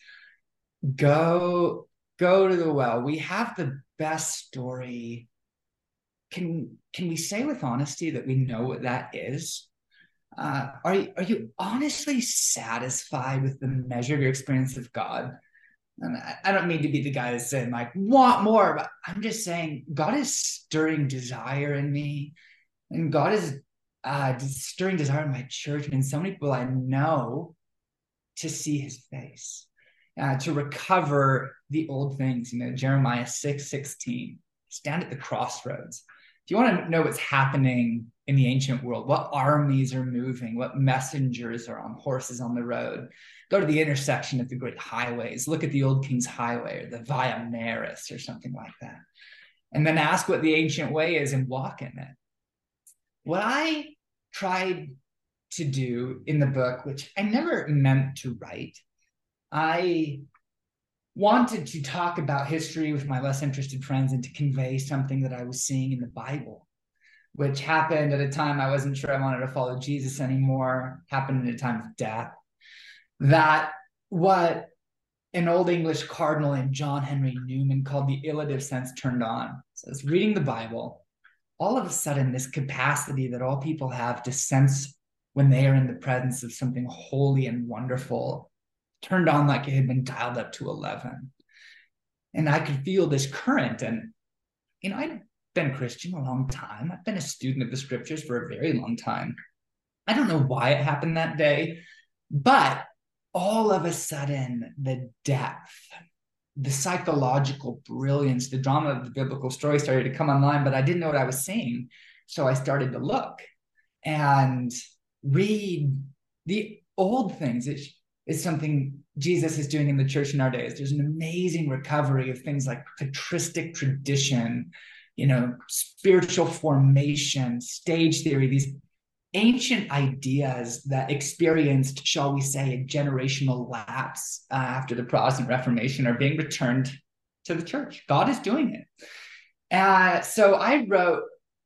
go to the well. We have the best story. Can we say with honesty that we know what that is? Are you honestly satisfied with the measure of your experience of God? And I don't mean to be the guy that's saying, like, want more, but I'm just saying God is stirring desire in me, and God is stirring desire in my church and in so many people I know to see his face, to recover the old things. Jeremiah 6:16, stand at the crossroads. If you want to know what's happening in the ancient world, what armies are moving, what messengers are on horses on the road, go to the intersection of the great highways, look at the Old King's Highway or the Via Maris or something like that, and then ask what the ancient way is and walk in it. What I tried to do in the book, which I never meant to write, I wanted to talk about history with my less interested friends and to convey something that I was seeing in the Bible, which happened at a time I wasn't sure I wanted to follow Jesus anymore, happened at a time of death. That what an old English cardinal named John Henry Newman called the illative sense turned on. So I was reading the Bible. All of a sudden, this capacity that all people have to sense when they are in the presence of something holy and wonderful turned on like it had been dialed up to 11. And I could feel this current. And, I'd been Christian a long time. I've been a student of the scriptures for a very long time. I don't know why it happened that day, but all of a sudden, the depth, the psychological brilliance, the drama of the biblical story started to come online, but I didn't know what I was seeing. So I started to look and read the old things. It's something Jesus is doing in the church in our days. There's an amazing recovery of things like patristic tradition, spiritual formation, stage theory, ancient ideas that experienced, shall we say, a generational lapse after the Protestant Reformation are being returned to the church. God is doing it. So I wrote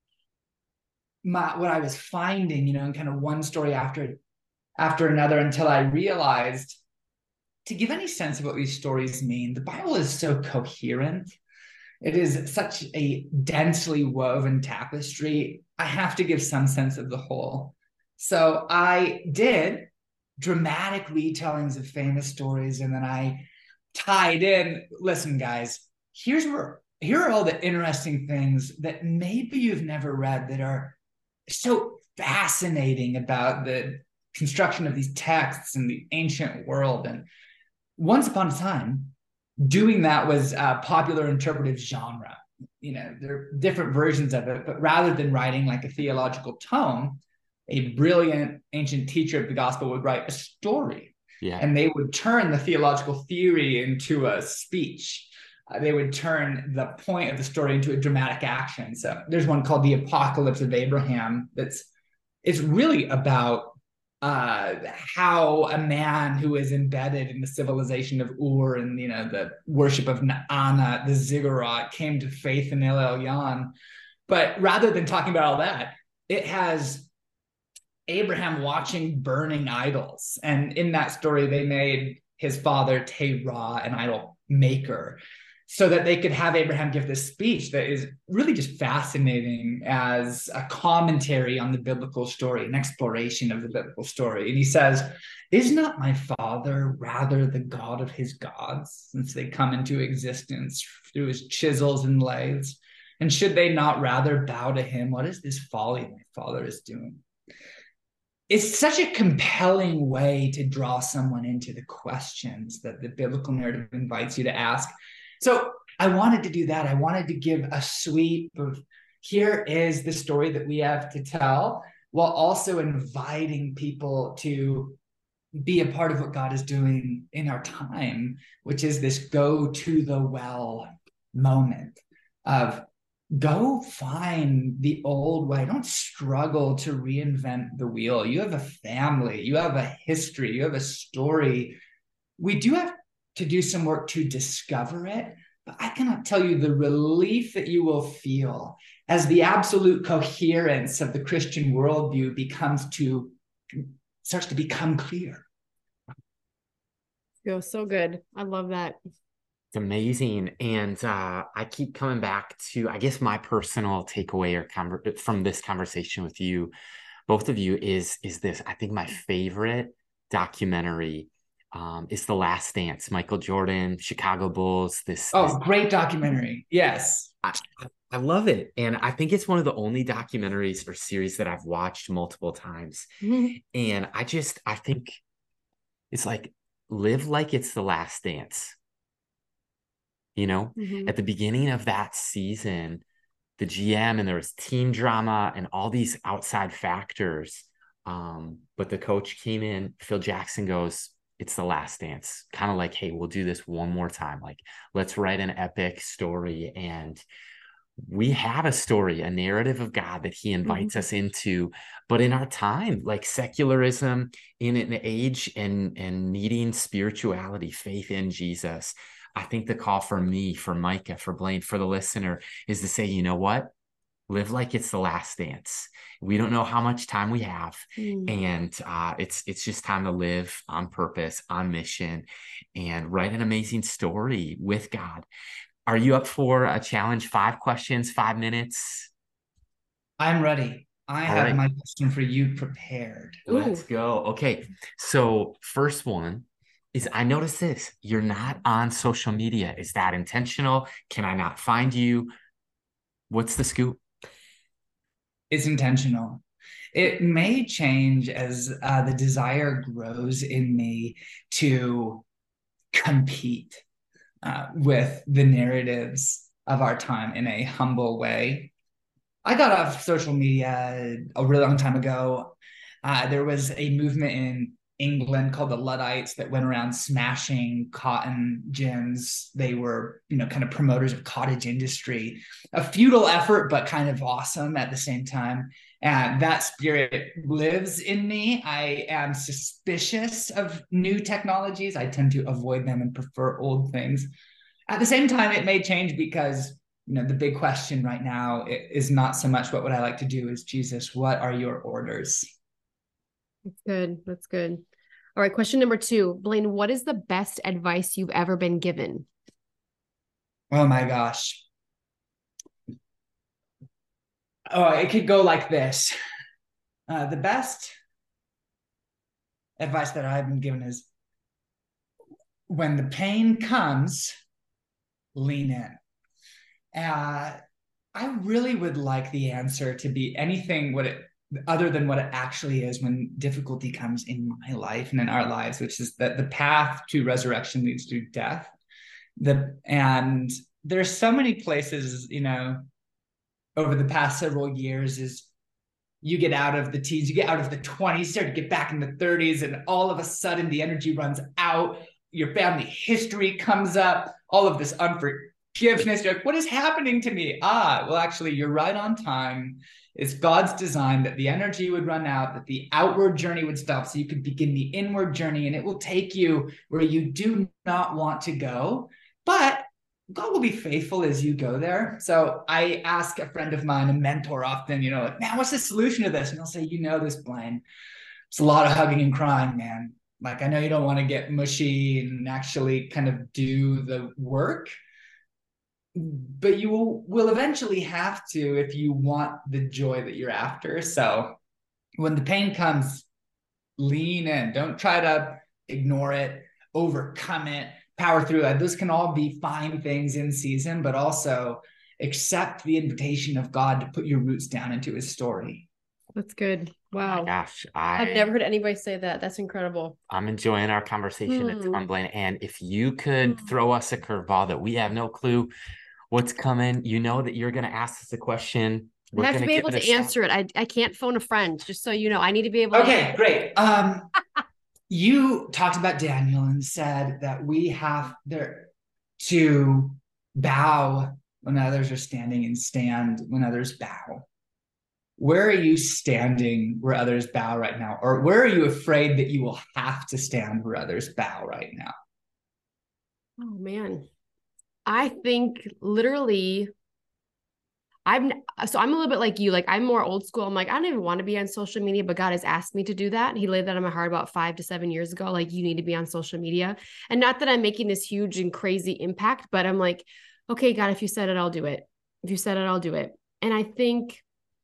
what I was finding, in kind of one story after another, until I realized, to give any sense of what these stories mean, the Bible is so coherent. It is such a densely woven tapestry. I have to give some sense of the whole. So I did dramatic retellings of famous stories, and then I tied in, listen, guys, here are all the interesting things that maybe you've never read that are so fascinating about the construction of these texts in the ancient world. And once upon a time, doing that was a popular interpretive genre. There are different versions of it, but rather than writing like a theological tome, a brilliant ancient teacher of the gospel would write a story. Yeah. And they would turn the theological theory into a speech. They would turn the point of the story into a dramatic action. So there's one called The Apocalypse of Abraham it's really about how a man who is embedded in the civilization of Ur and the worship of Anna, the ziggurat, came to faith in El Elyon. But rather than talking about all that, it has Abraham watching burning idols. And in that story, they made his father Terah an idol maker, so that they could have Abraham give this speech that is really just fascinating as a commentary on the biblical story, an exploration of the biblical story. And he says, is not my father rather the God of his gods, since they come into existence through his chisels and lathes? And should they not rather bow to him? What is this folly my father is doing? It's such a compelling way to draw someone into the questions that the biblical narrative invites you to ask. So I wanted to do that. I wanted to give a sweep of, here is the story that we have to tell, while also inviting people to be a part of what God is doing in our time, which is this go to the well moment of go find the old way. Don't struggle to reinvent the wheel. You have a family, you have a history, you have a story. We do have to do some work to discover it, but I cannot tell you the relief that you will feel as the absolute coherence of the Christian worldview starts to become clear. Feels so good. I love that. It's amazing. And I keep coming back to, I guess, my personal takeaway from this conversation with you, both of you, is this. I think my favorite documentary is The Last Dance, Michael Jordan, Chicago Bulls. This great documentary. Yes. I love it. And I think it's one of the only documentaries or series that I've watched multiple times. And I think it's like, live like it's the last dance. At the beginning of that season, the GM, and there was team drama and all these outside factors. But the coach came in, Phil Jackson goes, it's the last dance. Kind of like, hey, we'll do this one more time. Like, let's write an epic story. And we have a story, a narrative of God that he invites us into. But in our time, like secularism, in an age and needing spirituality, faith in Jesus, I think the call for me, for Micah, for Blaine, for the listener is to say, you know what? Live like it's the last dance. We don't know how much time we have. And it's just time to live on purpose, on mission, and write an amazing story with God. Are you up for a challenge? 5 questions, 5 minutes? I'm ready. I have my question for you prepared. Let's go. Okay. So first one is, I noticed this. You're not on social media. Is that intentional? Can I not find you? What's the scoop? It's intentional. It may change as the desire grows in me to compete with the narratives of our time in a humble way. I got off social media a really long time ago. There was a movement in England called the Luddites that went around smashing cotton gins. They were, kind of promoters of cottage industry, a futile effort, but kind of awesome at the same time. And that spirit lives in me. I am suspicious of new technologies. I tend to avoid them and prefer old things. At the same time, it may change because, the big question right now is not so much what would I like to do, is Jesus, what are your orders? That's good. That's good. All right. Question number 2, Blaine, what is the best advice you've ever been given? Oh my gosh. Oh, it could go like this. The best advice that I've been given is, when the pain comes, lean in. I really would like the answer to be anything other than what it actually is when difficulty comes in my life and in our lives, which is that the path to resurrection leads through death. And there's so many places, over the past several years, is you get out of the teens, you get out of the 20s, start to get back in the 30s, and all of a sudden the energy runs out. Your family history comes up, all of this unforgiveness. You're like, what is happening to me? Well, actually, you're right on time. It's God's design that the energy would run out, that the outward journey would stop so you could begin the inward journey, and it will take you where you do not want to go. But God will be faithful as you go there. So I ask a friend of mine, a mentor, often, like, man, what's the solution to this? And he'll say, this, Blaine, it's a lot of hugging and crying, man. Like, I know you don't want to get mushy and actually kind of do the work, but you will eventually have to if you want the joy that you're after. So when the pain comes, lean in. Don't try to ignore it, overcome it, power through it. Those can all be fine things in season, but also accept the invitation of God to put your roots down into his story. That's good. Wow. Oh gosh, I've never heard anybody say that. That's incredible. I'm enjoying our conversation. It's fun, Blaine. And if you could throw us a curveball that we have no clue what's coming, that you're going to ask us a question. I have to be able to answer it. I can't phone a friend, just so you know. I need to be able to. Okay, great. You talked about Daniel and said that we have to bow when others are standing and stand when others bow. Where are you standing where others bow right now? Or where are you afraid that you will have to stand where others bow right now? Oh, man. I think literally I'm a little bit like you. Like, I'm more old school. I'm like, I don't even want to be on social media, but God has asked me to do that. He laid that on my heart about 5 to 7 years ago. Like, you need to be on social media. And not that I'm making this huge and crazy impact, but I'm like, okay, God, if you said it, I'll do it. If you said it, I'll do it. And I think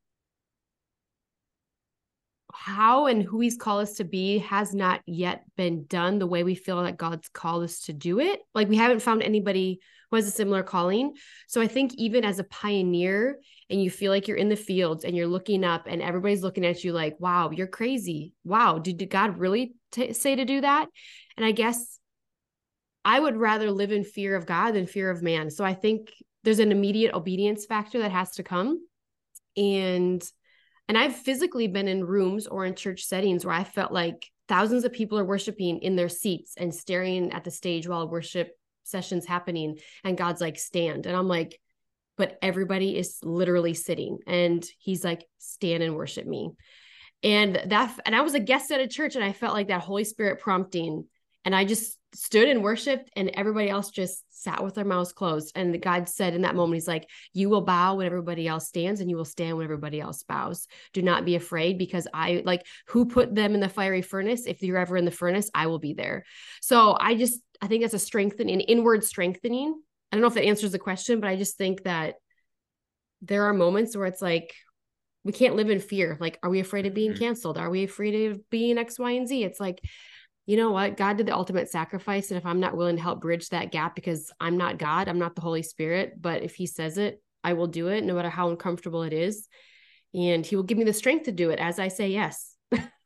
how and who he's called us to be has not yet been done the way we feel that God's called us to do it. Like, we haven't found anybody who has a similar calling. So I think even as a pioneer, and you feel like you're in the fields and you're looking up and everybody's looking at you like, wow, you're crazy. Wow. Did God really say to do that? And I guess I would rather live in fear of God than fear of man. So I think there's an immediate obedience factor that has to come. And I've physically been in rooms or in church settings where I felt like thousands of people are worshiping in their seats and staring at the stage while worship session's happening. And God's like, stand. And I'm like, but everybody is literally sitting. And he's like, stand and worship me. And I was a guest at a church, and I felt like that Holy Spirit prompting. And I just stood and worshiped, and everybody else just sat with their mouths closed. And God said in that moment, he's like, you will bow when everybody else stands, and you will stand when everybody else bows. Do not be afraid, because who put them in the fiery furnace? If you're ever in the furnace, I will be there. So I think that's a strengthening, inward strengthening. I don't know if that answers the question, but I just think that there are moments where it's like, we can't live in fear. Like, are we afraid of being canceled? Are we afraid of being X, Y, and Z? It's like, you know what? God did the ultimate sacrifice. And if I'm not willing to help bridge that gap, because I'm not God, I'm not the Holy Spirit, but if he says it, I will do it no matter how uncomfortable it is. And he will give me the strength to do it as I say yes.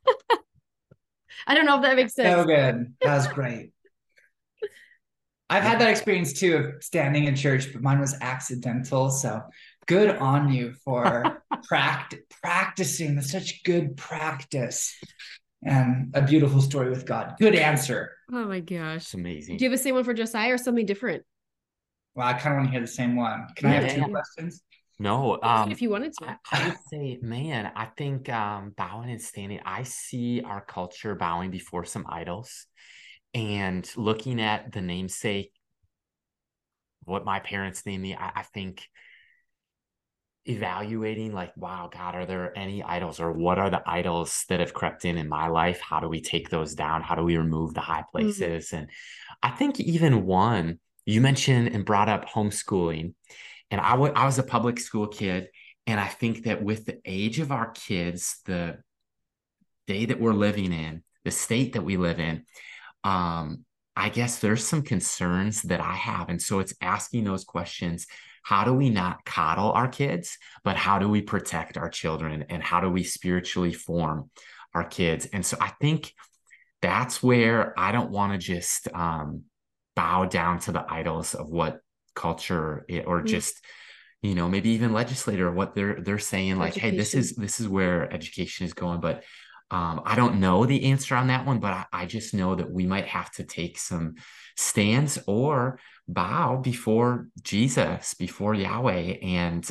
I don't know if that makes sense. So good. That was great. I've had that experience too of standing in church, but mine was accidental. So good on you for practicing. That's such good practice. and a beautiful story with God. Good answer. Oh my gosh. It's amazing. Do you have the same one for Josiah or something different? Well, I kind of want to hear the same one. Can I have two questions? No, if you wanted to. I would say, man, I think bowing and standing, I see our culture bowing before some idols and looking at the namesake, what my parents named me, I think evaluating like, wow, God, are there any idols, or what are the idols that have crept in my life? How do we take those down? How do we remove the high places? And I think even one, you mentioned and brought up homeschooling, and I was a public school kid. And I think that with the age of our kids, the day that we're living in, the state that we live in, I guess there's some concerns that I have. And so it's asking those questions. How do we not coddle our kids, but how do we protect our children, and how do we spiritually form our kids? And so I think that's where I don't want to just bow down to the idols of what culture or just, you know, maybe even legislator, what they're saying, like, hey, this is where education is going. But I don't know the answer on that one, but I just know that we might have to take some stands or bow before Jesus, before Yahweh, and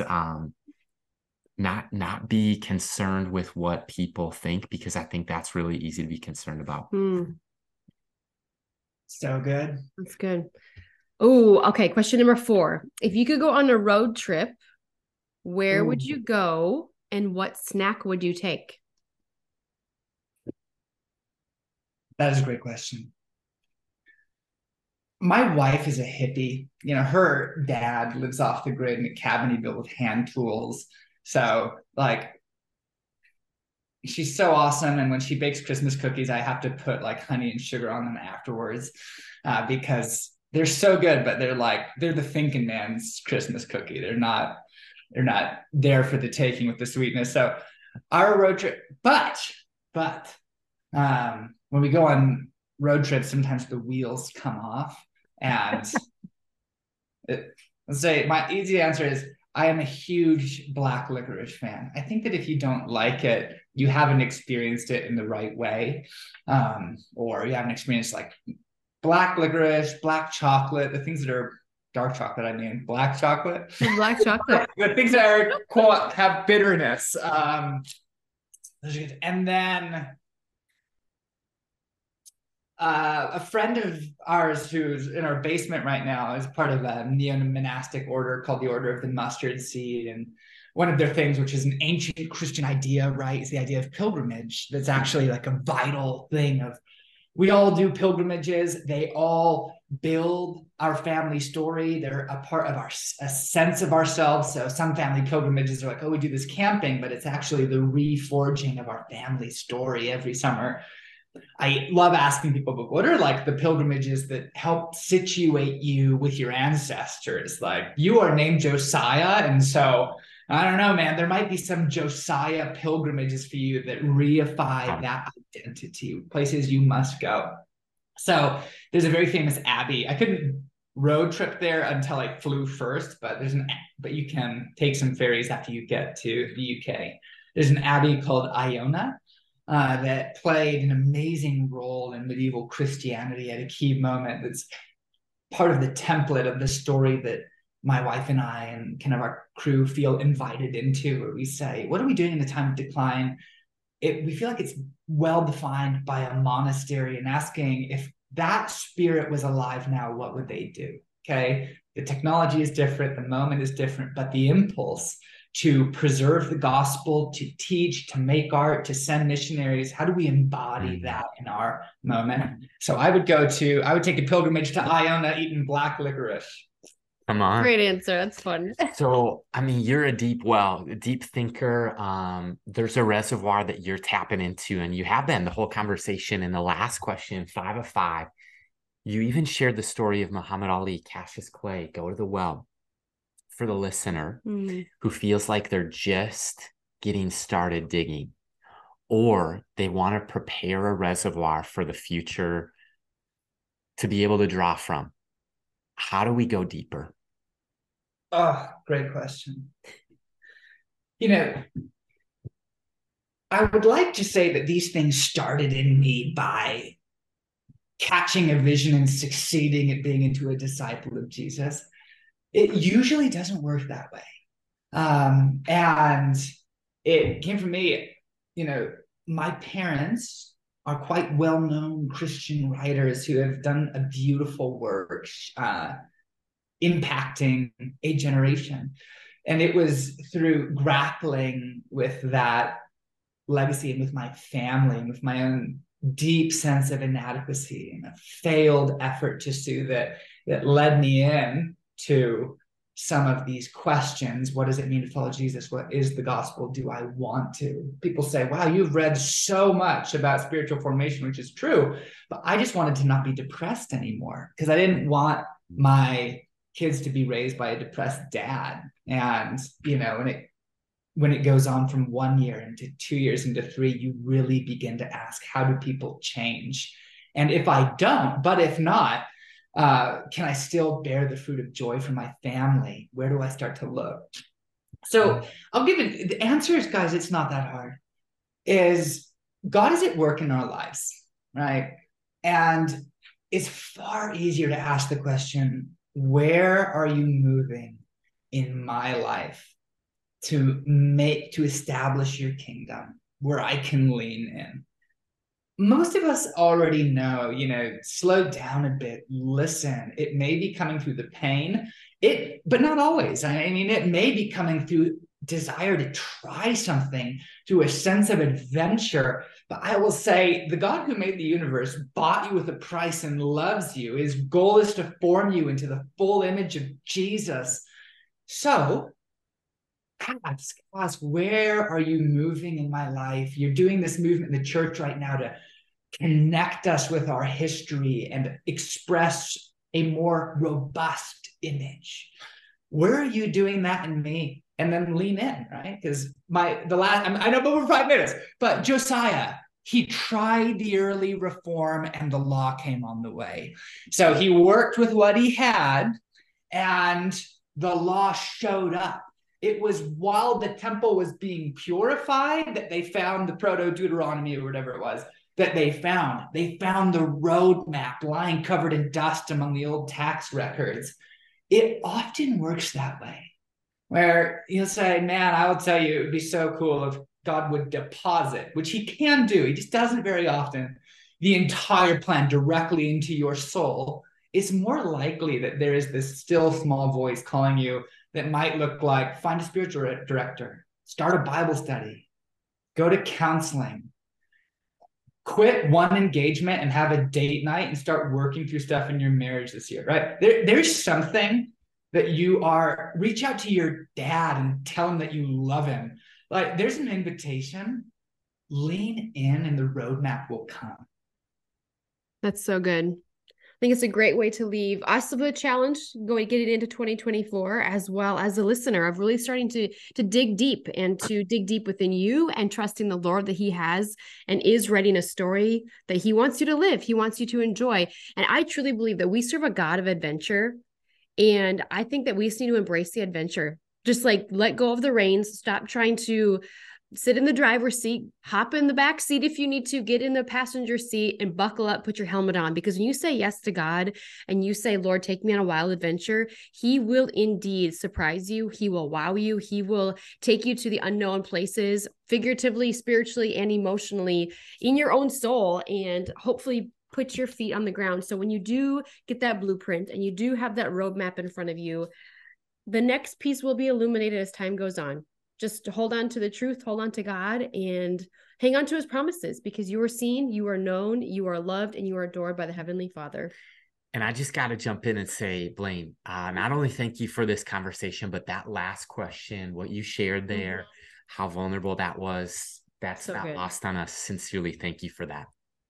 not be concerned with what people think, because I think that's really easy to be concerned about. So good. That's good. Oh, okay. Question number 4. If you could go on a road trip, where would you go, and what snack would you take? That is a great question. My wife is a hippie. You know, her dad lives off the grid in a cabin he built with hand tools. So, like, she's so awesome. And when she bakes Christmas cookies, I have to put like honey and sugar on them afterwards because they're so good, but they're the thinking man's Christmas cookie. They're not there for the taking with the sweetness. So our road trip, but when we go on road trips, sometimes the wheels come off. And let's say my easy answer is I am a huge black licorice fan. I think that if you don't like it, you haven't experienced it in the right way, or you haven't experienced like black licorice, black chocolate, the things that are dark chocolate. I mean, black chocolate, black chocolate, the things that are quote have bitterness. And then a friend of ours who's in our basement right now is part of a neo-monastic order called the Order of the Mustard Seed. And one of their things, which is an ancient Christian idea, right, is the idea of pilgrimage. That's actually like a vital thing of, we all do pilgrimages. They all build our family story. They're a part of a sense of ourselves. So some family pilgrimages are like, oh, we do this camping, but it's actually the reforging of our family story every summer. I love asking people, but what are like the pilgrimages that help situate you with your ancestors? Like, you are named Josiah, and so I don't know, man, there might be some Josiah pilgrimages for you that reify that identity, places you must go. So there's a very famous abbey. I couldn't road trip there until I flew first, but you can take some ferries after you get to the UK. There's an abbey called Iona that played an amazing role in medieval Christianity at a key moment. That's part of the template of the story that my wife and I and kind of our crew feel invited into, where we say, what are we doing in the time of decline? We feel like it's well defined by a monastery, and asking if that spirit was alive now, what would they do? Okay. The technology is different, the moment is different, but the impulse to preserve the gospel, to teach, to make art, to send missionaries, how do we embody that in our moment? So I would take a pilgrimage to Iona eating black licorice. Come on. Great answer. That's fun. So, I mean, you're a deep thinker. There's a reservoir that you're tapping into, and you have been the whole conversation. In the last question, 5 of 5, you even shared the story of Muhammad Ali, Cassius Clay, go to the well. For the listener who feels like they're just getting started digging, or they want to prepare a reservoir for the future to be able to draw from, how do we go deeper? Oh, great question. You know, I would like to say that these things started in me by catching a vision and succeeding at being into a disciple of Jesus. It usually doesn't work that way. And it came from me, my parents are quite well-known Christian writers who have done a beautiful work impacting a generation. And it was through grappling with that legacy and with my family and with my own deep sense of inadequacy and a failed effort to sue that led me in to some of these questions. What does it mean to follow Jesus? What is the gospel? Do I want to? People say, wow, you've read so much about spiritual formation, which is true, but I just wanted to not be depressed anymore because I didn't want my kids to be raised by a depressed dad. And, when it goes on from 1 year into 2 years into 3, you really begin to ask, how do people change? And if I don't, but if not, can I still bear the fruit of joy for my family? Where do I start to look? So I'll give it, the answer is, guys, it's not that hard, is God is at work in our lives, right? And it's far easier to ask the question, where are you moving in my life to establish your kingdom where I can lean in? Most of us already know, slow down a bit, listen. It may be coming through the pain, but not always. I mean, it may be coming through desire to try something, through a sense of adventure. But I will say, the God who made the universe bought you with a price and loves you. His goal is to form you into the full image of Jesus. So ask, where are you moving in my life? You're doing this movement in the church right now to connect us with our history and express a more robust image. Where are you doing that in me? And then lean in, right? Because I know over 5 minutes, but Josiah, he tried the early reform and the law came on the way. So he worked with what he had and the law showed up. It was while the temple was being purified that they found the Proto-Deuteronomy or whatever it was that they found. They found the roadmap lying covered in dust among the old tax records. It often works that way, where you'll say, man, I will tell you, it would be so cool if God would deposit, which he can do, he just doesn't very often, the entire plan directly into your soul. It's more likely that there is this still small voice calling you that might look like, find a spiritual director, start a Bible study, go to counseling, quit one engagement and have a date night and start working through stuff in your marriage this year, right? There's something that reach out to your dad and tell him that you love him. Like, there's an invitation, lean in and the roadmap will come. That's so good. I think it's a great way to leave us with a challenge going getting into 2024, as well as a listener of really starting to dig deep and to dig deep within you and trusting the Lord that he has and is writing a story that he wants you to live. He wants you to enjoy. And I truly believe that we serve a God of adventure. And I think that we just need to embrace the adventure. Just like let go of the reins, stop trying to sit in the driver's seat, hop in the back seat if you need to, get in the passenger seat and buckle up, put your helmet on. Because when you say yes to God and you say, Lord, take me on a wild adventure, he will indeed surprise you. He will wow you. He will take you to the unknown places, figuratively, spiritually, and emotionally in your own soul, and hopefully put your feet on the ground. So when you do get that blueprint and you do have that roadmap in front of you, the next piece will be illuminated as time goes on. Just hold on to the truth, hold on to God, and hang on to his promises, because you are seen, you are known, you are loved, and you are adored by the Heavenly Father. And I just got to jump in and say, Blaine, not only thank you for this conversation, but that last question, what you shared there, how vulnerable that was, that's so not lost on us. Sincerely, thank you for that.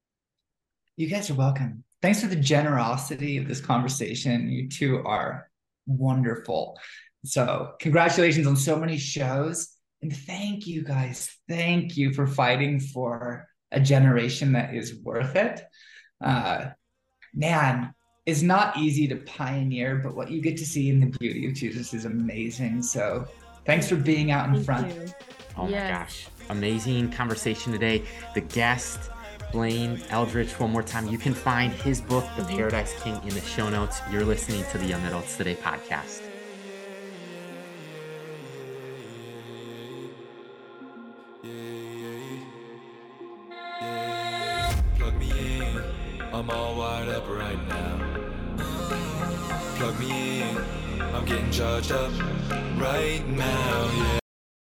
You guys are welcome. Thanks for the generosity of this conversation. You two are wonderful. So congratulations on so many shows. And thank you guys. Thank you for fighting for a generation that is worth it. Man, it's not easy to pioneer, but what you get to see in the beauty of Jesus is amazing. So thanks for being out in front. Oh my Yes. gosh. Amazing conversation today. The guest, Blaine Eldridge, one more time. You can find his book, The Paradise King, in the show notes. You're listening to the Young Adults Today podcast. Plug me in, I'm all wired up right now. Plug me in, I'm getting charged up right now, yeah.